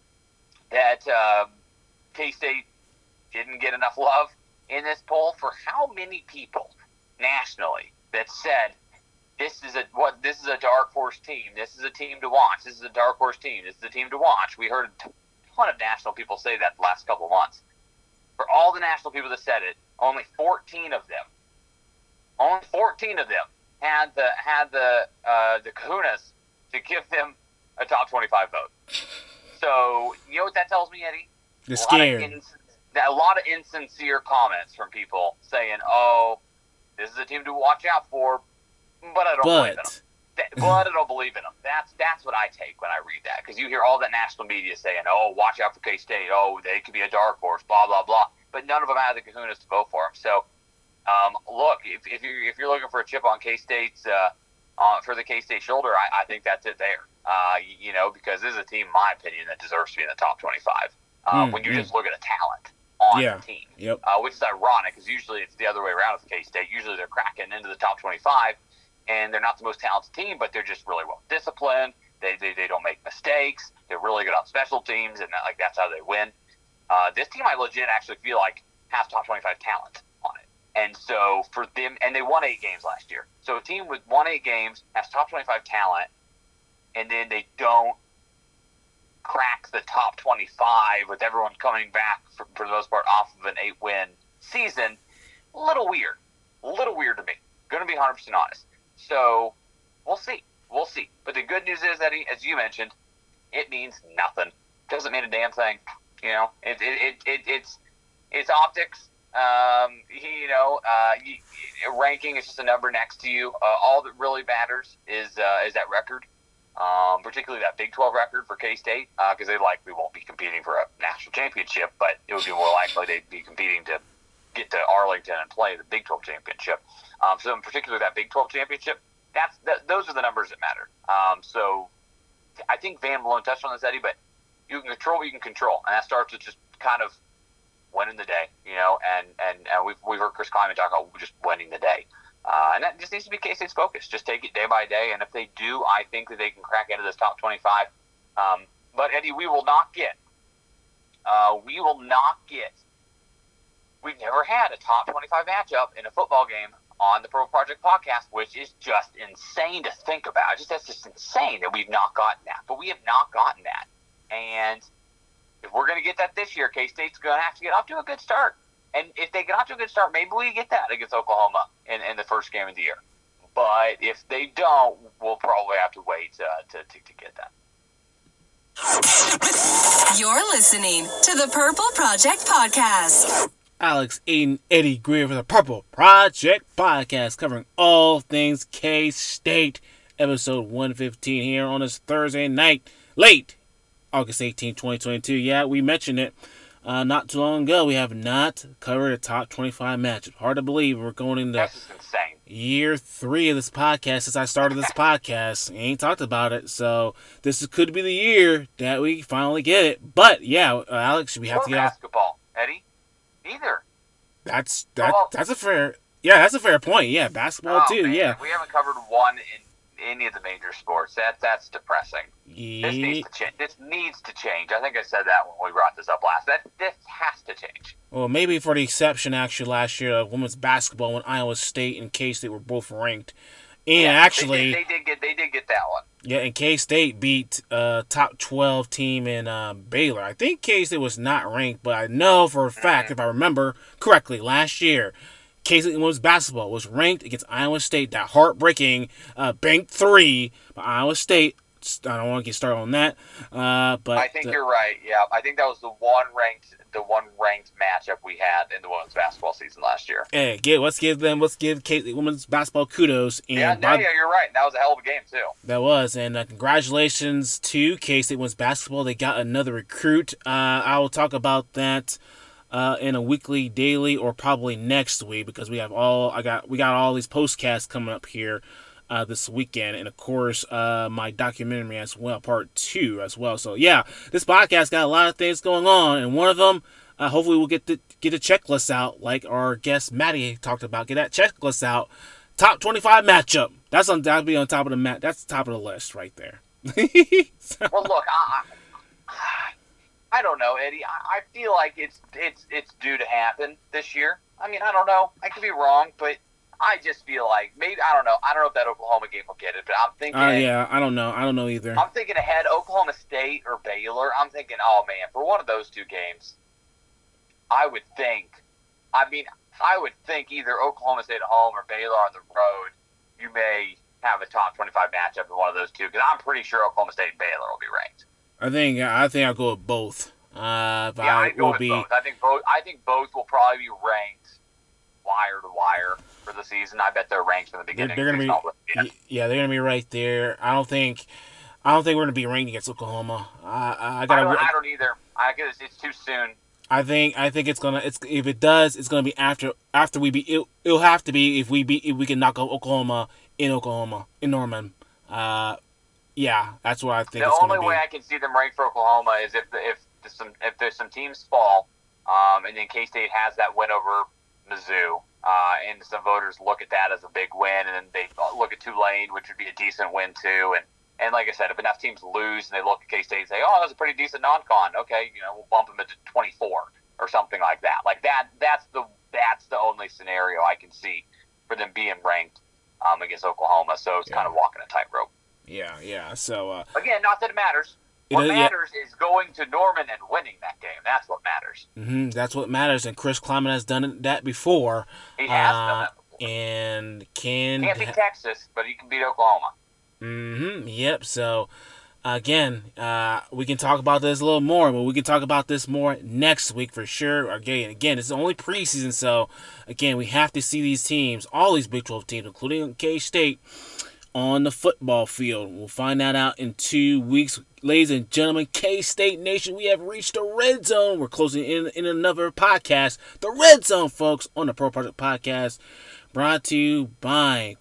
that uh, K-State didn't get enough love in this poll for how many people nationally that said this is a what this is a dark horse team. This is a team to watch. This is a dark horse team. This is a team to watch. We heard a ton of national people say that the last couple of months. For all the national people that said it, only fourteen of them, only fourteen of them had the had the uh, the kahunas to give them a top twenty-five vote. So you know what that tells me, Eddie? They're A lot scared. of ins- a lot of insincere comments from people saying, "Oh, this is a team to watch out for." but I don't believe in them. But That- But I don't believe in them. That's that's what I take when I read that, because you hear all that national media saying, "Oh, watch out for K-State. Oh, they could be a dark horse." Blah blah blah. But none of them have the kahunas to vote for them. So, um, look, if, if you're if you're looking for a chip on K-State's uh, uh, for the K-State shoulder, I, I think that's it there. Uh, you, you know, because this is a team, in my opinion, that deserves to be in the top twenty-five. Uh, Mm, when you mm. just look at the talent on Yeah. the team, Yep. uh, which is ironic, because usually it's the other way around with K-State. Usually they're cracking into the top twenty-five, and they're not the most talented team, but they're just really well disciplined. They they, they don't make mistakes. They're really good on special teams, and that, like that's how they win. Uh, this team, I legit actually feel like has top twenty-five talent on it, and so for them, and they won eight games last year. So a team with won eight games has top twenty-five talent, and then they don't crack the top twenty-five with everyone coming back for, for the most part off of an eight-win season. A little weird, a little weird to me. Going to be one hundred percent honest. So we'll see. We'll see. But the good news is, Eddie, as you mentioned, it means nothing. Doesn't mean a damn thing. You know, it, it, it, it it's it's optics. Um, you know, uh, you, you, ranking is just a number next to you. Uh, all that really matters is uh, is that record, um, particularly that Big twelve record for K-State, because uh, they likely won't be competing for a national championship, but it would be more likely they'd be competing to get to Arlington and play the Big twelve championship. Um, so in particular, that Big twelve championship, that's that, those are the numbers that matter. Um, so I think Van Malone touched on this, Eddie, but you can control what you can control, and that starts with just kind of winning the day, you know, and, and, and we've, we've heard Chris Kleiman talk about just winning the day. Uh, and that just needs to be K-State's focus. Just take it day by day, and if they do, I think that they can crack into this top twenty-five. Um, but, Eddie, we will not get, uh, we will not get, we've never had a top twenty-five matchup in a football game on the Purple Project podcast, which is just insane to think about. Just That's just insane that we've not gotten that. But we have not gotten that. And if we're going to get that this year, K-State's going to have to get off to a good start. And if they get off to a good start, maybe we get that against Oklahoma in, in the first game of the year. But if they don't, we'll probably have to wait uh, to, to, to get that. You're listening to the Purple Project Podcast. Alex, Aiden, Eddie Greer for the Purple Project Podcast, covering all things K-State. Episode one fifteen here on this Thursday night, late August eighteenth, twenty twenty-two. Yeah, we mentioned it uh, not too long ago. We have not covered a top twenty-five matchup. Hard to believe we're going into That's just insane. year three of this podcast since I started this podcast. I ain't talked about it, so this is, could be the year that we finally get it. But yeah, uh, Alex, we have Or to get off. basketball, Eddie. Neither. That's that. Well- That's a fair. Yeah, that's a fair point. Yeah, basketball Oh, too. man, Yeah. we haven't covered one in any of the major sports. That that's depressing. This Yeah. needs to change. This needs to change. I think I said that when we brought this up last. That this has to change. Well, maybe for the exception, actually, last year of women's basketball when Iowa State and K-State were both ranked, and Yeah, actually, they did, they did get they did get that one. yeah, and K-State beat uh top twelve team in uh, Baylor. I think K-State was not ranked, but I know for a fact, Mm-hmm. if I remember correctly, last year, K-State women's basketball was ranked against Iowa State. That heartbreaking uh, banked three by Iowa State. I don't want to get started on that, uh, but I think uh, you're right. Yeah, I think that was the one ranked the one ranked matchup we had in the women's basketball season last year. hey, get, let's give them, let's give K-State women's basketball kudos. And Yeah, no, by- yeah, you're right. That was a hell of a game too. That was, and uh, congratulations to K-State women's basketball. They got another recruit. Uh, I will talk about that uh, in a weekly, daily, or probably next week because we have all I got. We got all these postcasts coming up here uh, this weekend, and of course, uh, my documentary as well, part two as well. So yeah, this podcast got a lot of things going on, and one of them. Uh, hopefully, we'll get the get a checklist out, like our guest Maddie talked about. Get that checklist out. Top twenty-five matchup. That's on. That'll be on top of the mat. That's the top of the list right there. So- Well, look, I, I, I don't know, Eddie. I, I feel like it's it's it's due to happen this year. I mean, I don't know. I could be wrong, but I just feel like maybe I don't know. I don't know if that Oklahoma game will get it, but I'm thinking. Uh, yeah, I don't know. I don't know either. I'm thinking ahead. Oklahoma State or Baylor. I'm thinking, oh man, for one of those two games, I would think. I mean, I would think either Oklahoma State at home or Baylor on the road. You may have a top twenty-five matchup in one of those two because I'm pretty sure Oklahoma State and Baylor will be ranked. I think I think I'll go with both. Uh, Yeah, I I go will with be. both. I think both. I think both will probably be ranked wire to wire. for the season. I bet they're ranked from the They're, beginning. they're gonna be, Yeah. yeah, they're gonna be right there. I don't think, I don't think we're gonna be ranked against Oklahoma. I, I I gotta. don't, I don't either. I guess it's too soon. I think I think it's gonna it's if it does it's gonna be after after we beat it, it'll have to be if we beat if we can knock out Oklahoma in Oklahoma in Norman. Uh, yeah, that's what I think. The it's only gonna way be. I can see them ranked for Oklahoma is if the, if the, some if there's some teams fall, um, and then K-State has that win over Mizzou, uh, and some voters look at that as a big win, and then they look at Tulane, which would be a decent win too, and and like I said, if enough teams lose and they look at K-State and say, oh, that was a pretty decent non-con, okay, you know, we'll bump them into twenty-four or something like that. Like that, that's the that's the only scenario I can see for them being ranked um, against Oklahoma. So it's Yeah. kind of walking a tightrope. Yeah, yeah. So uh, Again, not that it matters. It What is- yeah. matters is going to Norman and winning that game. That's what matters. hmm that's what matters, and Chris Kleiman has done that before. He has uh, done that before. And can Can't beat Texas, but he can beat Oklahoma. Mm-hmm. Yep. So, again, uh, we can talk about this a little more, but we can talk about this more next week for sure. Again, again, it's only preseason, so again, we have to see these teams, all these Big twelve teams, including K-State, on the football field. We'll find that out in two weeks. Ladies and gentlemen, K-State Nation, we have reached the red zone. We're closing in in another podcast, the Red Zone, folks, on the Pro Project Podcast, brought to you by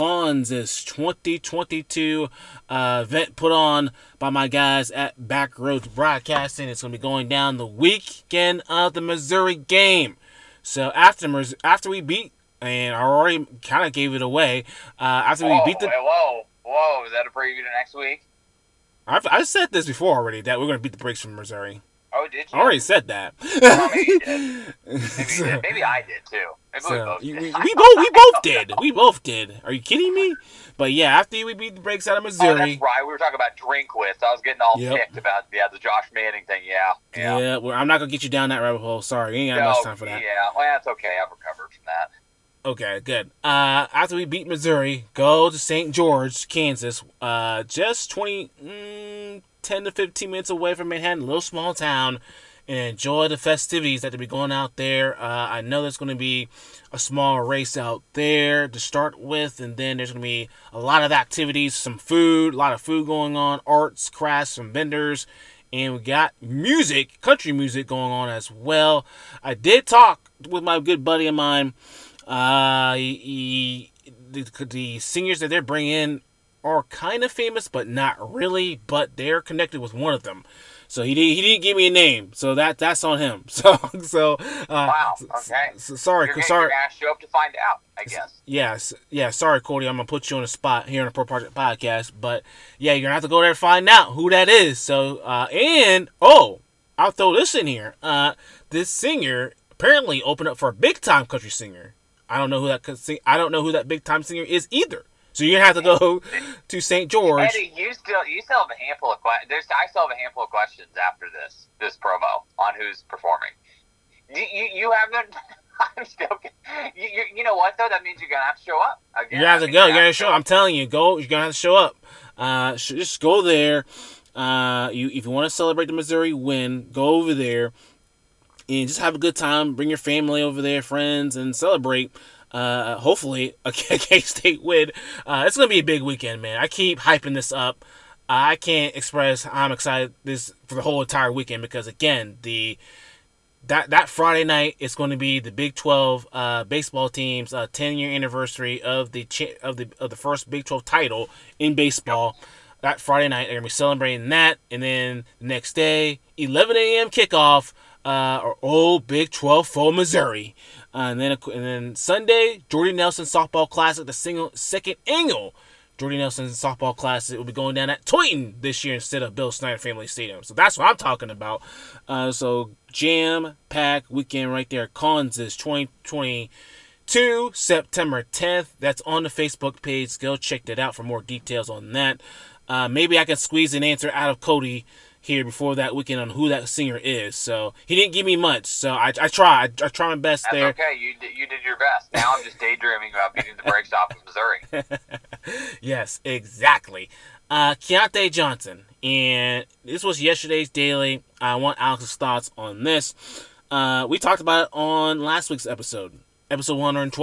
Kansas twenty twenty-two uh, event put on by my guys at Backroads Broadcasting. It's going to be going down the weekend of the Missouri game. So after Mis- after we beat, and I already kind of gave it away, uh, after we Whoa, beat the... whoa, whoa, is that a preview to next week? I've, I said this before already, that we're going to beat the brakes from Missouri. Oh, did I you? already said that. Oh, maybe you did. Maybe you did. Maybe I did, too. Maybe we So, both you- did. we, we both we both did. We both did. Are you kidding me? But yeah, after we beat the brakes out of Oh, Missouri, that's right. We were talking about Drinkwist. I was getting all Yep. ticked about yeah the Josh Manning thing. Yeah, yeah, yeah. well, I'm not gonna get you down that rabbit hole. Sorry, we ain't got No, much time for that. Yeah, well, that's okay. I've recovered from that. Okay, good. Uh, after we beat Missouri, go to Saint George, Kansas. Uh, just twenty, mm, ten to fifteen minutes away from Manhattan, a little small town, and enjoy the festivities that will be going out there. Uh, I know there's going to be a small race out there to start with, and then there's going to be a lot of activities, some food, a lot of food going on, arts, crafts, some vendors, and we got music, country music going on as well. I did talk with my good buddy of mine. Uh, he, he, the, the singers that they're bringing in are kind of famous, but not really. But they're connected with one of them, so he didn't he didn't give me a name, so that that's on him. So so uh, Wow. so- Okay. so- sorry, You're, gonna- sorry. you're gonna show up to find out, I guess. Yes, yeah, sorry, Cody. I'm gonna put you on the spot here on the Pro Project Podcast, but yeah, you're gonna have to go there and find out who that is. So, uh, and oh, I'll throw this in here. Uh, this singer apparently opened up for a big time country singer. I don't know who that could sing. I don't know who that big time singer is either. So you're gonna have to go to Saint George. Eddie, you still you still have a handful of questions. There's I still have a handful of questions after this this promo on who's performing. You you, you haven't. I'm still. You, you you know what though? That means you're gonna have to show up. Again. You have to I mean, go. you You gotta have to show. I'm telling you, go. You're gonna have to show up. Uh, sh- just go there. Uh, you if you want to celebrate the Missouri win, go over there and just have a good time. Bring your family over there, friends, and celebrate. Uh, hopefully a K-State win. Uh, it's gonna be a big weekend, man. I keep hyping this up. I can't express how I'm excited this for the whole entire weekend because again, the that that Friday night is going to be the Big twelve uh, baseball team's uh, ten year anniversary of the cha- of the of the first Big twelve title in baseball. That Friday night, they're gonna be celebrating that, and then the next day, eleven a.m. kickoff, uh, or old Big twelve for Missouri. Uh, and then and then Sunday, Jordy Nelson Softball Classic, the single second annual Jordy Nelson Softball Classic will be going down at Toyton this year instead of Bill Snyder Family Stadium. So that's what I'm talking about. Uh, so jam pack weekend right there, Kansas twenty twenty-two, September tenth. That's on the Facebook page. Go check that out for more details on that. Uh, maybe I can squeeze an answer out of Cody here before that weekend on who that singer is. So he didn't give me much, so I, I tried. I, I tried my best That's there. okay. You did, you did your best. Now I'm just daydreaming about beating the brakes off of Missouri. Yes, exactly. Uh, Keontae Johnson, and this was yesterday's daily. I want Alex's thoughts on this. Uh, we talked about it on last week's episode, episode one hundred twelve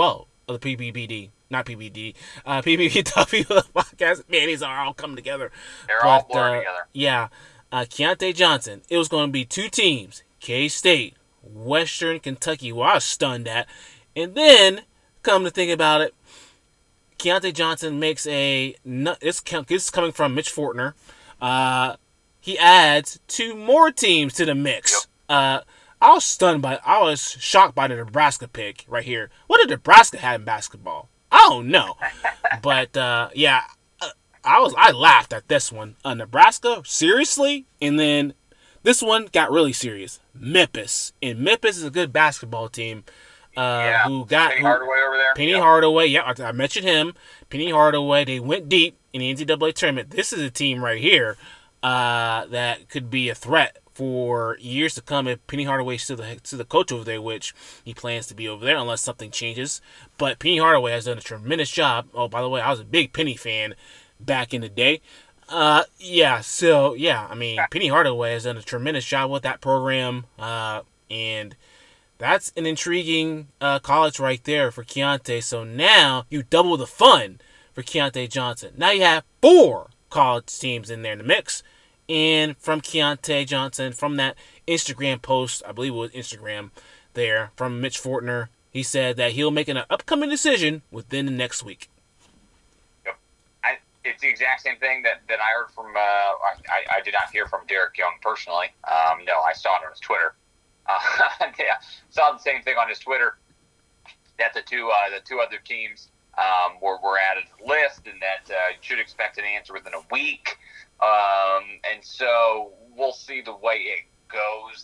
of the P B B D, not P B D, uh, P B B W podcast. Man, these are all coming together. They're but, all blurred uh, together. Yeah, uh, Keontae Johnson. It was going to be two teams: K-State, Western Kentucky. Well, I was stunned at, and then come to think about it, Keontae Johnson makes a. This this is coming from Mitch Fortner. Uh, he adds two more teams to the mix. Yep. Uh, I was stunned by. I was shocked by the Nebraska pick right here. What did Nebraska have in basketball? I don't know, but uh, yeah, I was. I laughed at this one. Uh, Nebraska, seriously, and then this one got really serious. Memphis, and Memphis is a good basketball team. Uh, yeah. Who got Penny who, Hardaway over there? Penny yep. Hardaway, yeah, I, I mentioned him. Penny Hardaway, they went deep in the N C double A tournament. This is a team right here uh, that could be a threat for years to come if Penny Hardaway's still the, still the coach over there, which he plans to be over there unless something changes. But Penny Hardaway has done a tremendous job. Oh, by the way, I was a big Penny fan back in the day. Uh, yeah, so, yeah, I mean, Penny Hardaway has done a tremendous job with that program, uh, and that's an intriguing uh, college right there for Keontae. So now you double the fun for Keontae Johnson. Now you have four college teams in there in the mix. And from Keontae Johnson, from that Instagram post, I believe it was Instagram there, from Mitch Fortner, he said that he'll make an upcoming decision within the next week. Yep. I, it's the exact same thing that, that I heard from, uh, I, I did not hear from Derek Young personally. Um, no, I saw it on his Twitter. Uh, yeah, saw the same thing on his Twitter, that the two uh, the two other teams um, were, were added to the list, and that uh, you should expect an answer within a week. Um, and so we'll see the way it goes.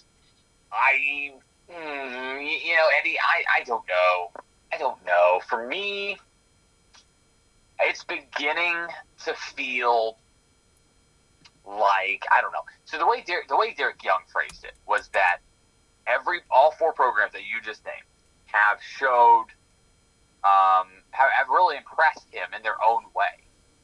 I, mm, you know, Eddie, I, I don't know. I don't know. For me, it's beginning to feel like, I don't know. So the way Derek, the way Derek Young phrased it was that every all four programs that you just named have showed, um, have, have really impressed him in their own way.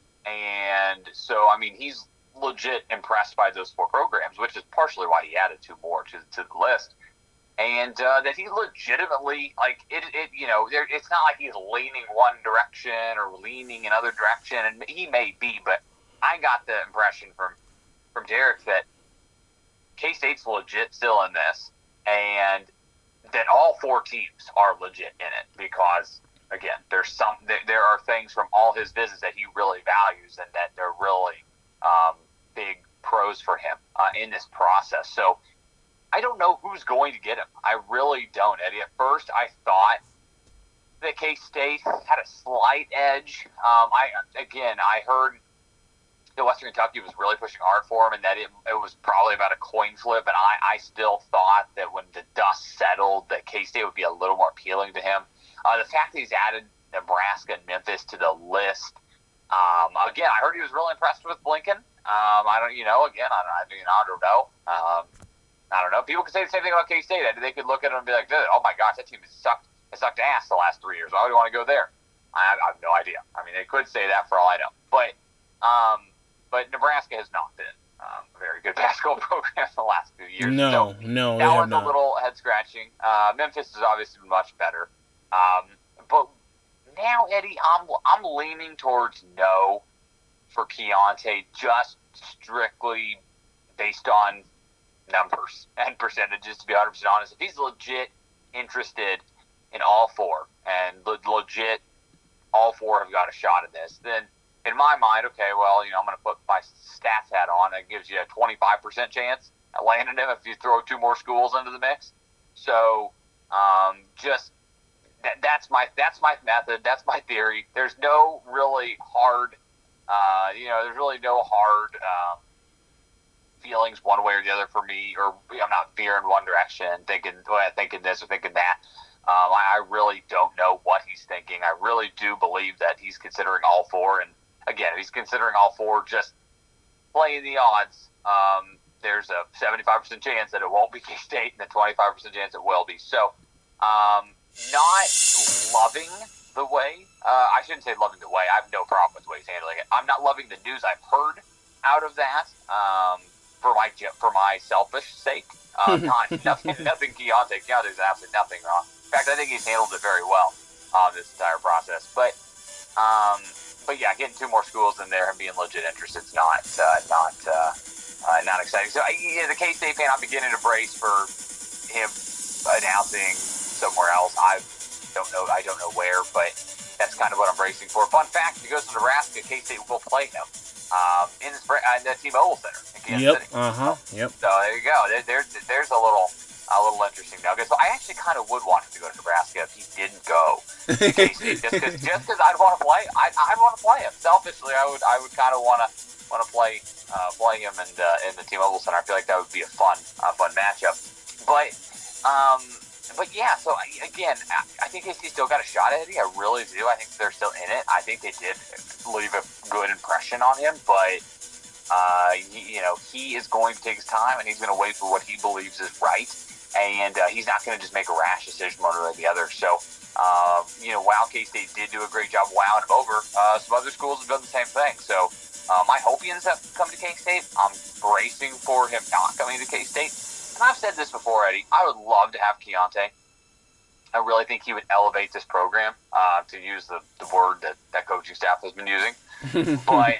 And so, I mean, he's legit impressed by those four programs, which is partially why he added two more to, to the list. And uh, that he legitimately, like, it, it you know, there, it's not like he's leaning one direction or leaning another direction, and he may be, but I got the impression from, from Derek that K-State's legit still in this, and that all four teams are legit in it because, again, there's some there are things from all his visits that he really values and that they're really um, big pros for him uh, in this process. So I don't know who's going to get him. I really don't, Eddie. At first, I thought that K-State had a slight edge. Um, I again, I heard that Western Kentucky was really pushing hard for him, and that it, it was probably about a coin flip. And I, I still thought that when the dust settled, that K-State would be a little more appealing to him. Uh, the fact that he's added Nebraska and Memphis to the list. Um, again, I heard he was really impressed with Blinken. Um, I don't, you know, again, I don't, I, mean, I don't know. Um, I don't know. People could say the same thing about K-State. They could look at him and be like, "Oh my gosh, that team has sucked, has sucked ass the last three years. Why would you want to go there?" I, I have no idea. I mean, they could say that for all I know. But, um, but Nebraska has not been um, a very good basketball program in the last few years. No, so no, that they was have a not. little head scratching. Uh, Memphis has obviously been much better. Um, but now, Eddie, I'm I'm leaning towards no for Keontae, just strictly based on numbers and percentages, to be one hundred percent honest. If he's legit interested in all four, and le- legit all four have got a shot at this, then in my mind, okay, well, you know, I'm going to put my stats hat on. It gives you a twenty-five percent chance at landing him if you throw two more schools into the mix. So um, just that, that's my that's my method. That's my theory. There's no really hard, uh, you know, there's really no hard um, feelings one way or the other for me, or I'm not veering one direction, thinking well, thinking this or thinking that. Um, I, I really don't know what he's thinking. I really do believe that he's considering all four, and again, if he's considering all four, just playing the odds. Um, there's a seventy-five percent chance that it won't be K-State, and a twenty-five percent chance it will be. So, um, not loving the way. Uh, I shouldn't say loving the way. I have no problem with the way he's handling it. I'm not loving the news I've heard out of that. Um, for my for my selfish sake, uh, not nothing nothing Keontae. Keontae's absolutely nothing wrong. In fact, I think he's handled it very well. uh, this entire process. But, um, but yeah, getting two more schools in there and being legit interest, it's not, uh, not, uh, uh, not exciting. So, yeah, the K-State fan, I'm beginning to brace for him announcing somewhere else. I don't know, I don't know where, but that's kind of what I'm bracing for. Fun fact: if he goes to Nebraska, K-State will play him um, in the, uh, the T-Mobile Center in Kansas Yep. City. Uh huh. Yep. So there you go. There, there, there's a little, a little interesting nugget. So I actually kind of would want him to go to Nebraska if he didn't go to K-State, just because, just because I'd want to play. I, I'd want to play him. Selfishly, I would, I would kind of want to, want to play, uh, play him in, uh, in the T-Mobile Center. I feel like that would be a fun, uh, fun matchup. But, um. But yeah, so again, I think K-State still got a shot at Eddie. I really do. I think they're still in it. I think they did leave a good impression on him, but uh, he, you know, he is going to take his time and he's going to wait for what he believes is right, and uh, he's not going to just make a rash decision one way or the other. So, uh, you know, while K-State did do a great job wowing him over, uh, some other schools have done the same thing. So, um, I hope he ends up coming to K-State. I'm bracing for him not coming to K-State. And I've said this before, Eddie, I would love to have Keontae. I really think he would elevate this program, uh, to use the, the word that, that coaching staff has been using. But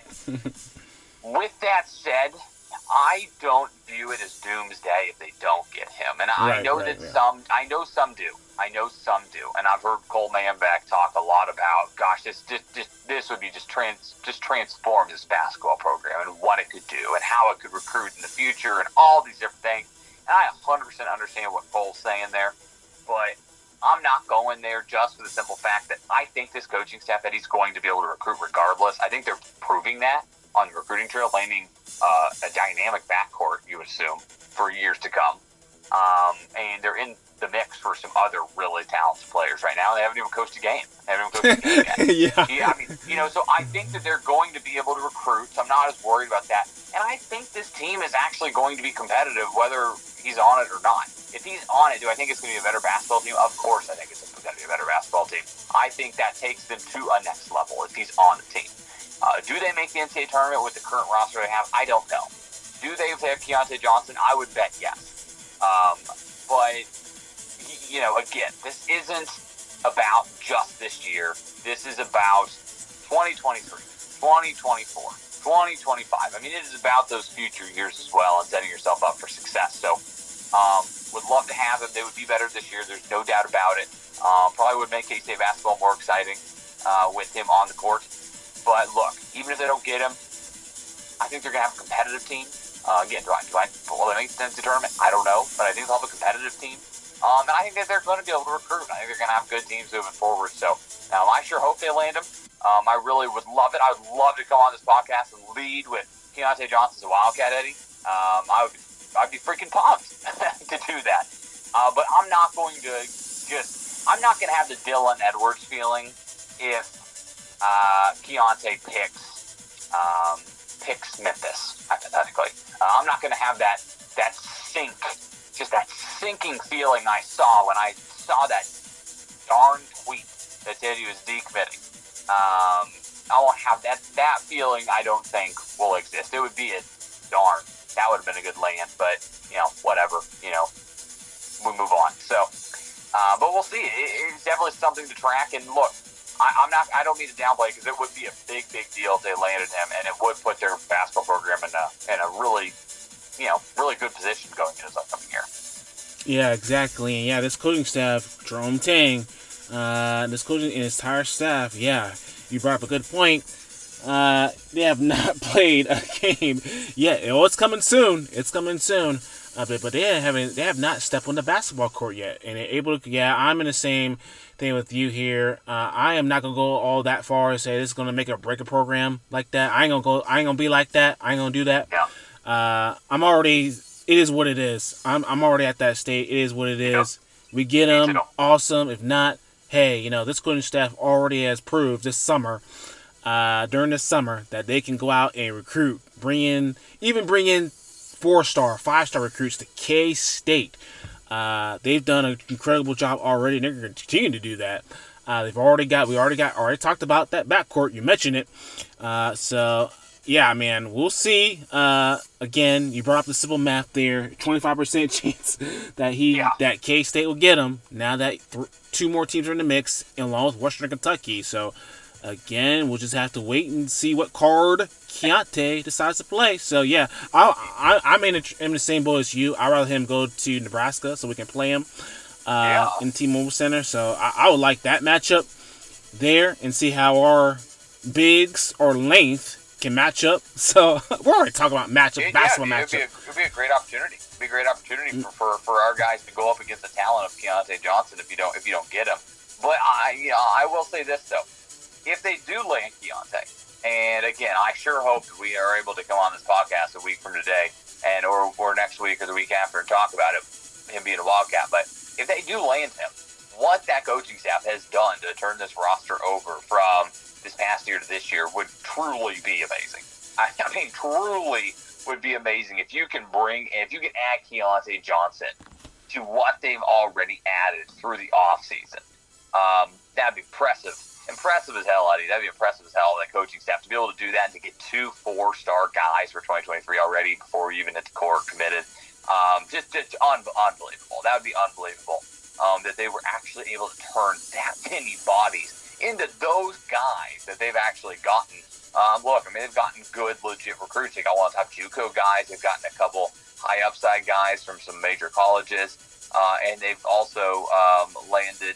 with that said, I don't view it as doomsday if they don't get him. And I Right, know right, that yeah. some, I know some do. I know some do. And I've heard Cole Manbeck talk a lot about, gosh, this just, just this would be just trans, just transform this basketball program and what it could do and how it could recruit in the future and all these different things. And I one hundred percent understand what Cole's saying there, but I'm not going there just for the simple fact that I think this coaching staff, Eddie's going to be able to recruit regardless. I think they're proving that on the recruiting trail, landing uh, a dynamic backcourt, you would assume, for years to come. Um, and they're in the mix for some other really talented players right now. They haven't even coached a game. They haven't even coached a game yet. yeah. Yeah, I mean, you know, so I think that they're going to be able to recruit, so I'm not as worried about that. And I think this team is actually going to be competitive, whether he's on it or not. If he's on it, do I think it's going to be a better basketball team? Of course I think it's going to be a better basketball team. I think that takes them to a next level if he's on the team. Uh, do they make the N C double A tournament with the current roster they have? I don't know. Do they have Keontae Johnson? I would bet yes. Um, but, you know, again, this isn't about just this year. This is about twenty twenty-three, twenty twenty-four, twenty twenty-five. I mean, it is about those future years as well and setting yourself up for success. So, um, would love to have them. They would be better this year. There's no doubt about it. Um, probably would make K-State basketball more exciting uh, with him on the court. But look, even if they don't get him, I think they're going to have a competitive team. Uh, again, do I, do I, will they make the N C double A tournament? I don't know, but I think they'll have a competitive team. Um, and I think that they're going to be able to recruit. I think they're going to have good teams moving forward. So, um, I sure hope they land him. Um, I really would love it. I would love to come on this podcast and lead with Keontae Johnson as a Wildcat, Eddie. Um, I would, I'd be freaking pumped to do that. Uh, but I'm not going to just, I'm not going to have the Dylan Edwards feeling if uh, Keontae picks, um, picks Memphis, hypothetically. Uh, I'm not going to have that, that sink, just that sinking feeling I saw when I saw that darn tweet that said he was decommitting. Um, I won't have that, that feeling. I don't think will exist. It would be a darn, that would have been a good land, but you know, whatever, you know, we move on. So, uh, but we'll see. It, it's definitely something to track. And look, I, I'm not, I don't mean to downplay because it would be a big, big deal if they landed him, and it would put their basketball program in a, in a really, you know, really good position going into this upcoming year. Yeah, exactly. And yeah, this coaching staff, Jerome Tang, uh, this coaching and his entire staff, yeah, you brought up a good point. Uh, they have not played a game yet. Oh, it's coming soon. It's coming soon. Uh, but, but they haven't. They have not stepped on the basketball court yet, and they're able to. Yeah, I'm in the same thing with you here. Uh, I am not gonna go all that far and say this is gonna make or break a program like that. I ain't gonna go. I ain't gonna be like that. I ain't gonna do that. Yeah. Uh, I'm already. It is what it is. I'm. I'm already at that state. It is what it is. Yeah. We get Me them. too. Awesome. If not, hey, you know this coaching staff already has proved this summer. Uh, during this summer, that they can go out and recruit, bring in, even bring in four-star, five-star recruits to K-State. Uh, they've done an incredible job already, and they're going to continue to do that. Uh, they've already got, we already got, already talked about that backcourt. You mentioned it. Uh, so yeah, man, we'll see. Uh, again, you brought up the simple math there. twenty-five percent chance that he Yeah. that K-State will get him. Now that th- two more teams are in the mix, along with Western Kentucky. So, again, we'll just have to wait and see what card Keontae decides to play. So, yeah, I, I, I'm in, a, in the same boat as you. I'd rather him go to Nebraska so we can play him uh, Yeah. in T-Mobile Center. So, I, I would like that matchup there and see how our bigs or length can match up. So we're already talking about matchup, Yeah, basketball yeah, it'd be, matchup. a, it'd be a great opportunity. It'd be a great opportunity for, for, for our guys to go up against the talent of Keontae Johnson if you don't if you don't get him. But I you know I will say this though, if they do land Keontae, and again I sure hope that we are able to come on this podcast a week from today and or, or next week or the week after and talk about him him being a Wildcat. But if they do land him, what that coaching staff has done to turn this roster over from this past year to this year would truly be amazing. I, I mean, truly would be amazing if you can bring, if you can add Keontae Johnson to what they've already added through the offseason. Um, that'd be impressive. Impressive as hell, Eddie. That'd be impressive as hell, that coaching staff, to be able to do that and to get two four-star guys for twenty twenty-three already before you even hit the core committed. Um, just just un- unbelievable. That would be unbelievable. Um, that they were actually able to turn that many bodies into those guys that they've actually gotten. Um, look, I mean, they've gotten good, legit recruits. They got one of the top JUCO guys. They've gotten a couple high upside guys from some major colleges, uh, and they've also um, landed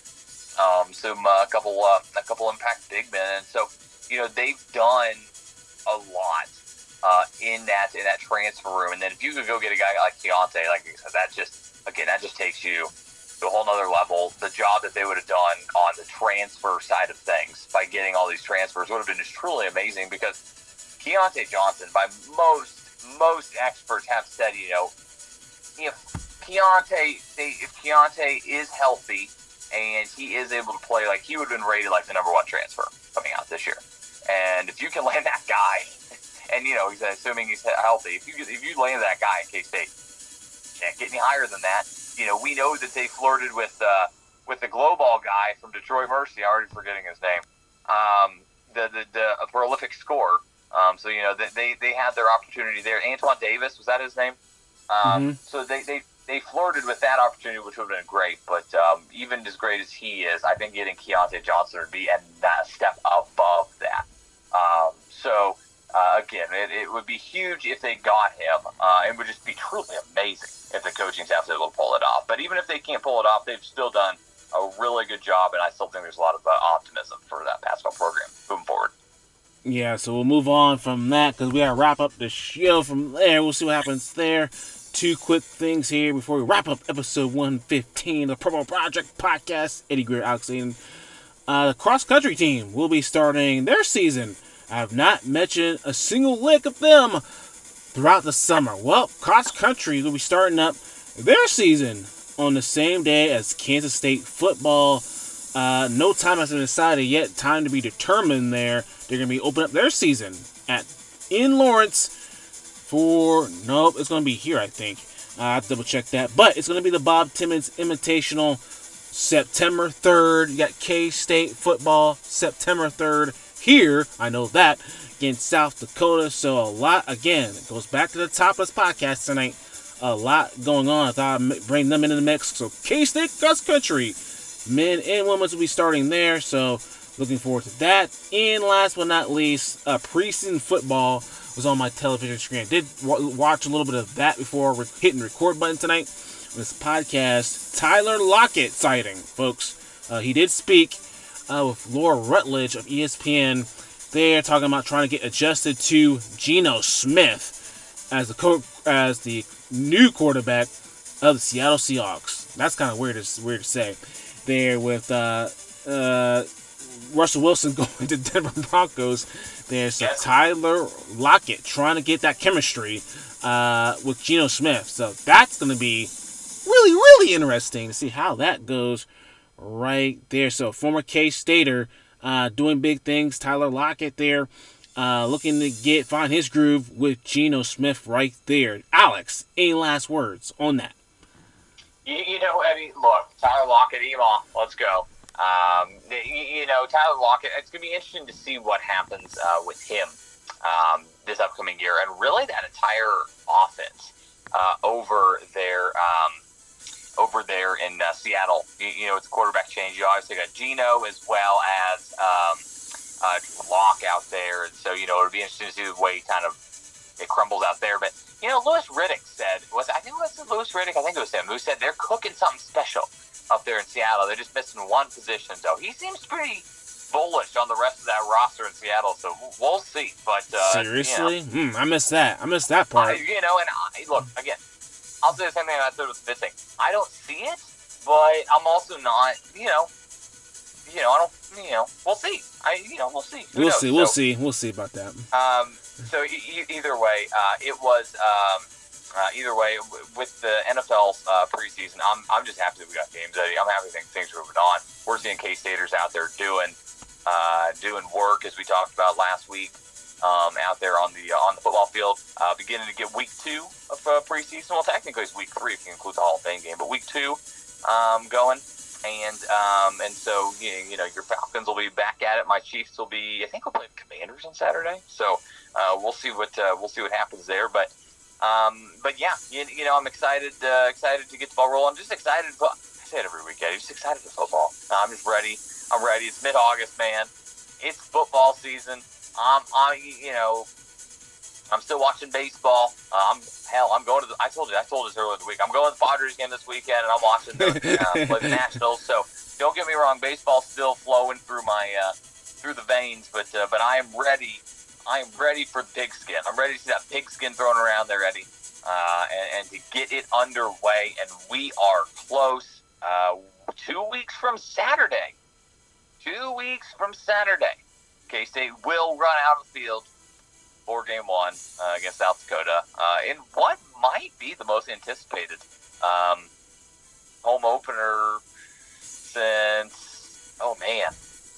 um, some uh, a couple uh, a couple impact big men. And so, you know, they've done a lot uh, in that in that transfer room. And then if you could go get a guy like Keontae, like I said, that just again that just takes you to a whole nother level. The job that they would have done on the transfer side of things by getting all these transfers would have been just truly amazing, because Keontae Johnson, by most most experts have said, you know, if Keontae they, if Keontae is healthy and he is able to play, like, he would have been rated like the number one transfer coming out this year. And if you can land that guy, and you know, he's assuming he's healthy, if you if you land that guy in K-State, can't get any higher than that. You know, we know that they flirted with uh, with the glow ball guy from Detroit Mercy. I'm already forgetting his name. Um, the, the the a prolific scorer. Um, so you know they they had their opportunity there. Antoine Davis, was that his name? Um, Mm-hmm. So they, they they flirted with that opportunity, which would have been great. But um, even as great as he is, I think getting Keontae Johnson would be a step above that. Um, so. Uh, again, it, it would be huge if they got him. Uh, it would just be truly amazing if the coaching staff is able to pull it off. But even if they can't pull it off, they've still done a really good job, and I still think there's a lot of uh, optimism for that basketball program moving forward. Yeah, so we'll move on from that because we got to wrap up the show from there. We'll see what happens there. Two quick things here before we wrap up episode one fifteen of the Purple Project Podcast. Eddie Greer, Alex Aiden. Uh, the cross-country team will be starting their season. I have not mentioned a single lick of them throughout the summer. Well, cross country will be starting up their season on the same day as Kansas State football. Uh, no time has been decided yet. Time to be determined there. They're going to be opening up their season at in Lawrence for, nope, it's going to be here, I think. Uh, I have to double check that. But it's going to be the Bob Timmons Invitational September third. You got K-State football September third. Here, I know that, against South Dakota. So a lot, again, it goes back to the top of this podcast tonight. A lot going on. I thought I'd bring them into the mix. So K-State cross country, men and women will be starting there. So looking forward to that. And last but not least, uh, preseason football was on my television screen. I did w- watch a little bit of that before re- hitting the record button tonight on this podcast. Tyler Lockett sighting, folks. Uh, he did speak Uh, with Laura Rutledge of E S P N. They're talking about trying to get adjusted to Geno Smith as the co- as the new quarterback of the Seattle Seahawks. That's kind of weird to, weird to say. There with uh, uh, Russell Wilson going to Denver Broncos. There's uh, Tyler Lockett trying to get that chemistry uh, with Geno Smith. So that's going to be really, really interesting to see how that goes. Right there. So former K-Stater uh, doing big things. Tyler Lockett there uh, looking to get find his groove with Geno Smith right there. Alex, any last words on that? You, you know, Eddie, look, Tyler Lockett, Ema, let's go. Um, you, you know, Tyler Lockett, it's going to be interesting to see what happens uh, with him. Um, entire offense uh, over there. Um, over there in uh, Seattle. You, you know, it's a quarterback change. You obviously got Geno as well as um, uh, Locke out there. And so, you know, it'll be interesting to see the way kind of it crumbles out there. But, you know, Louis Riddick said, was I think it was Louis Riddick, I think it was him, who said they're cooking something special up there in Seattle. They're just missing one position. So he seems pretty bullish on the rest of that roster in Seattle. So we'll see. But uh, Seriously? You know, mm, I missed that. I missed that part. I, you know, and I, look, again, I'll say the same thing I said with the Fitz thing. I don't see it, but I'm also not, you know, you know, I don't, you know, we'll see. I, you know, we'll see. Who we'll knows? see. We'll so, see. We'll see about that. Um, so e- e- either way, uh, it was, um, uh, either way, w- with the N F L uh, preseason, I'm, I'm just happy that we got games. I'm happy that things are moving on. We're seeing K-Staters out there doing, uh, doing work, as we talked about last week. Um, out there on the uh, on the football field, uh, beginning to get week two of uh, preseason. Well, technically it's week three if you include the Hall of Fame game, but week two um, going, and um, and so you know, you know your Falcons will be back at it. My Chiefs will be, I think we'll play the Commanders on Saturday, so uh, we'll see what uh, we'll see what happens there. But um, but yeah, you, you know I'm excited uh, excited to get the ball rolling. I'm just excited. For, I say it every week, Eddie. Just excited for football. I'm just ready. I'm ready. It's mid-August, man. It's football season. Um, I, you know, I'm still watching baseball. Uh, I'm hell. I'm going to. The, I told you. I told this earlier in the week. I'm going to the Padres game this weekend, and I'm watching them uh, play the Nationals. So don't get me wrong. Baseball's still flowing through my uh, through the veins, but uh, but I am ready. I am ready for the pigskin. I'm ready to see that pigskin thrown around there, Eddie, uh, and, and to get it underway. And we are close. Uh, two weeks from Saturday. Two weeks from Saturday. K-State will run out of the field for game one uh, against South Dakota uh, in what might be the most anticipated um, home opener since, oh man,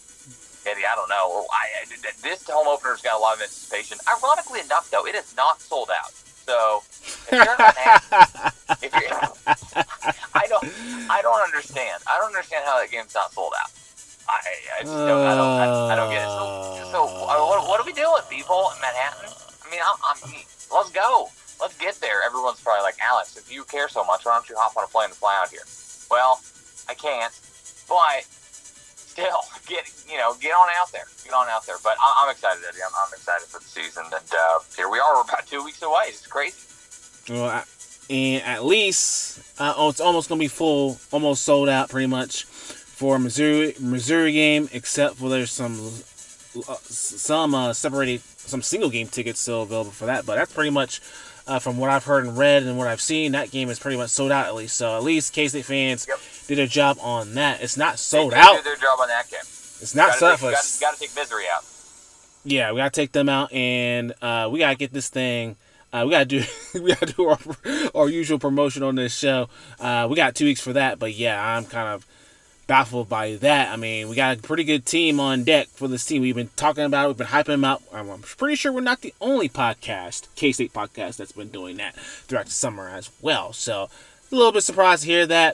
Eddie, I don't know. I, I, this home opener's got a lot of anticipation. Ironically enough, though, it is not sold out. So if you're not happy, if you're, I don't, I don't understand. I don't understand how that game's not sold out. I, I just don't. I don't. I, I don't get it. So, so uh, what, what are we doing, people in Manhattan? I mean, I'm, I'm, let's go. Let's get there. Everyone's probably like, Alex, if you care so much, why don't you hop on a plane and fly out here? Well, I can't, but still, get you know, get on out there. Get on out there. But I, I'm excited, Eddie. I'm, I'm excited for the season, and uh, here we are. We're about two weeks away. It's crazy. Well, I, and at least uh, oh, it's almost gonna be full, almost sold out, pretty much. For Missouri Missouri game, except for there's some uh, some uh, separated some single game tickets still available for that, but that's pretty much uh, from what I've heard and read and what I've seen, that game is pretty much sold out at least. So at least K-State fans yep. did their job on that. It's not sold they out. Did their job on that game. It's not sold out. Got to take Missouri out. Yeah, we gotta take them out, and uh, we gotta get this thing. Uh, we gotta do we gotta do our our usual promotion on this show. Uh, we got two weeks for that, but yeah, I'm kind of baffled by that. I mean, we got a pretty good team on deck for this team. We've been talking about it. We've been hyping them up. I'm, I'm pretty sure we're not the only podcast, K-State podcast, that's been doing that throughout the summer as well. So, a little bit surprised to hear that.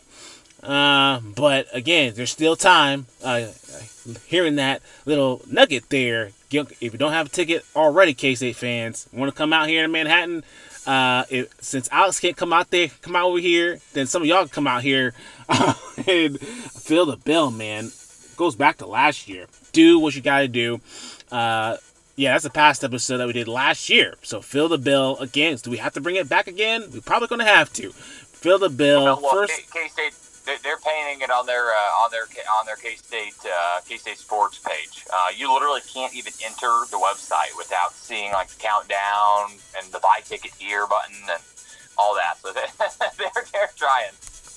Uh, but, again, there's still time. Uh, hearing that little nugget there, if you don't have a ticket already, K-State fans, want to come out here in Manhattan, Uh, if, since Alex can't come out there, come out over here, then some of y'all can come out here uh, and fill the bill, man. It goes back to last year. Do what you gotta do. Uh, yeah, that's a past episode that we did last year. So fill the bill again. Do we have to bring it back again? We're probably gonna have to. Fill the bill well, well, first. K-State, they're painting it on their uh, on their on their K-State uh, K-State sports page. Uh, you literally can't even enter the website without seeing like the countdown and the buy ticket here button and all that. So they're they're trying.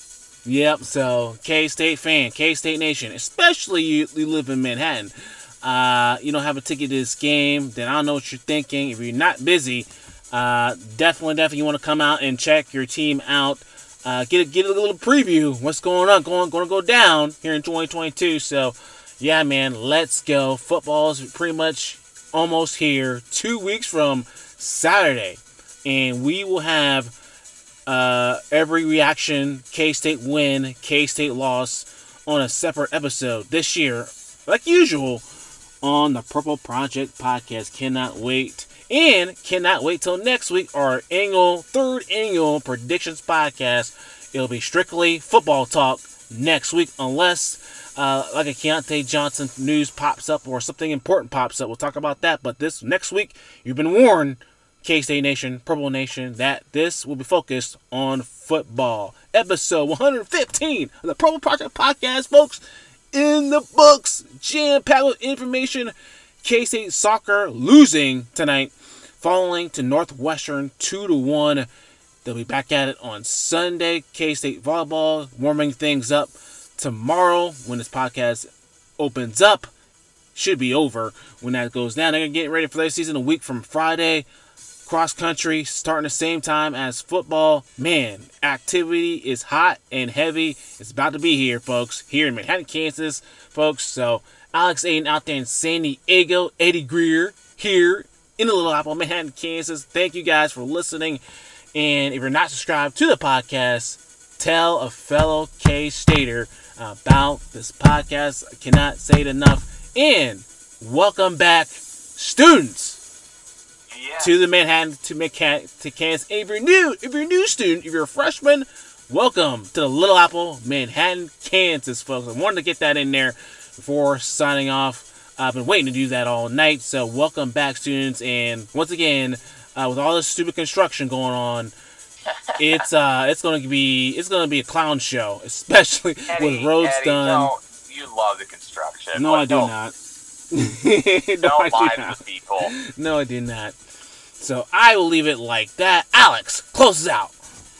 Yep. So K-State fan, K-State Nation, especially you, you live in Manhattan. Uh, you don't have a ticket to this game, then I don't know what you're thinking. If you're not busy, uh, definitely definitely you want to come out and check your team out. Uh, get a, get a little preview. What's going on? Going going to go down here in twenty twenty-two. So, yeah, man, let's go. Football's pretty much almost here. Two weeks from Saturday, and we will have uh, every reaction, K-State win, K-State loss, on a separate episode this year, like usual, on the Purple Project Podcast. Cannot wait. And cannot wait till next week, our annual, third annual predictions podcast. It'll be strictly football talk next week, unless uh, like a Keontae Johnson news pops up or something important pops up. We'll talk about that. But this next week, you've been warned, K-State Nation, Purple Nation, that this will be focused on football. Episode one hundred fifteen of the Purple Project Podcast, folks, in the books. Jam-packed with information. K-State soccer losing tonight, falling to Northwestern two to one. They'll be back at it on Sunday. K-State volleyball warming things up tomorrow when this podcast opens up. Should be over when that goes down. They're getting ready for their season a week from Friday. Cross country starting the same time as football. Man, activity is hot and heavy. It's about to be here, folks. Here in Manhattan, Kansas, folks. So Alex Aiden out there in San Diego. Eddie Greer here in the Little Apple, Manhattan, Kansas. Thank you guys for listening. And if you're not subscribed to the podcast, tell a fellow K-Stater about this podcast. I cannot say it enough. And welcome back, students, Yes. to the Manhattan, to Manhattan, to Kansas. If you're new, if you're a new student, if you're a freshman, welcome to the Little Apple, Manhattan, Kansas, folks. I wanted to get that in there before signing off. I've been waiting to do that all night. So welcome back, students. And once again, uh, with all this stupid construction going on, it's uh, it's gonna be it's gonna be a clown show, especially Eddie, with roads Eddie, done. don't- you love the construction. No, What- I do don't- not. Don't no, I lie do to not. the people. No, I did not. So I will leave it like that. Alex, close us out.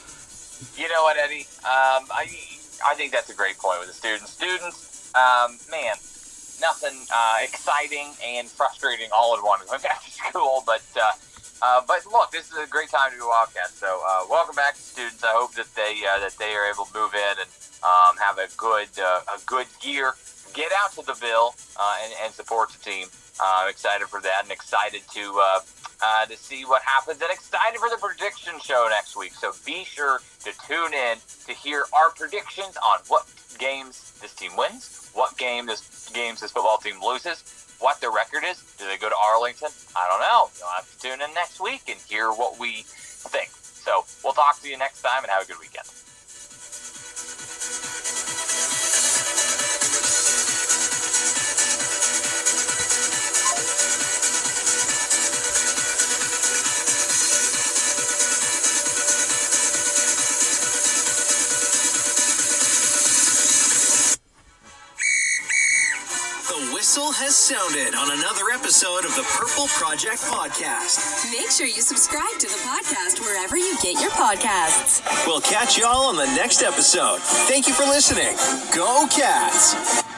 You know what, Eddie? Um, I I think that's a great point with the students. Students, um, man, nothing uh, exciting and frustrating all in one going back to school. But uh, uh, but look, this is a great time to be a Wildcat. So uh, welcome back, students. I hope that they uh, that they are able to move in and um, have a good uh, a good year. Get out to the Bill uh, and, and support the team. Uh, I'm excited for that and excited to uh, uh, to see what happens and excited for the prediction show next week. So be sure to tune in to hear our predictions on what games this team wins, what game this games this football team loses, what their record is. Do they go to Arlington? I don't know. You'll have to tune in next week and hear what we think. So we'll talk to you next time and have a good weekend. The whistle has sounded on another episode of the Purple Project Podcast. Make sure you subscribe to the podcast wherever you get your podcasts. We'll catch y'all on the next episode. Thank you for listening. Go Cats!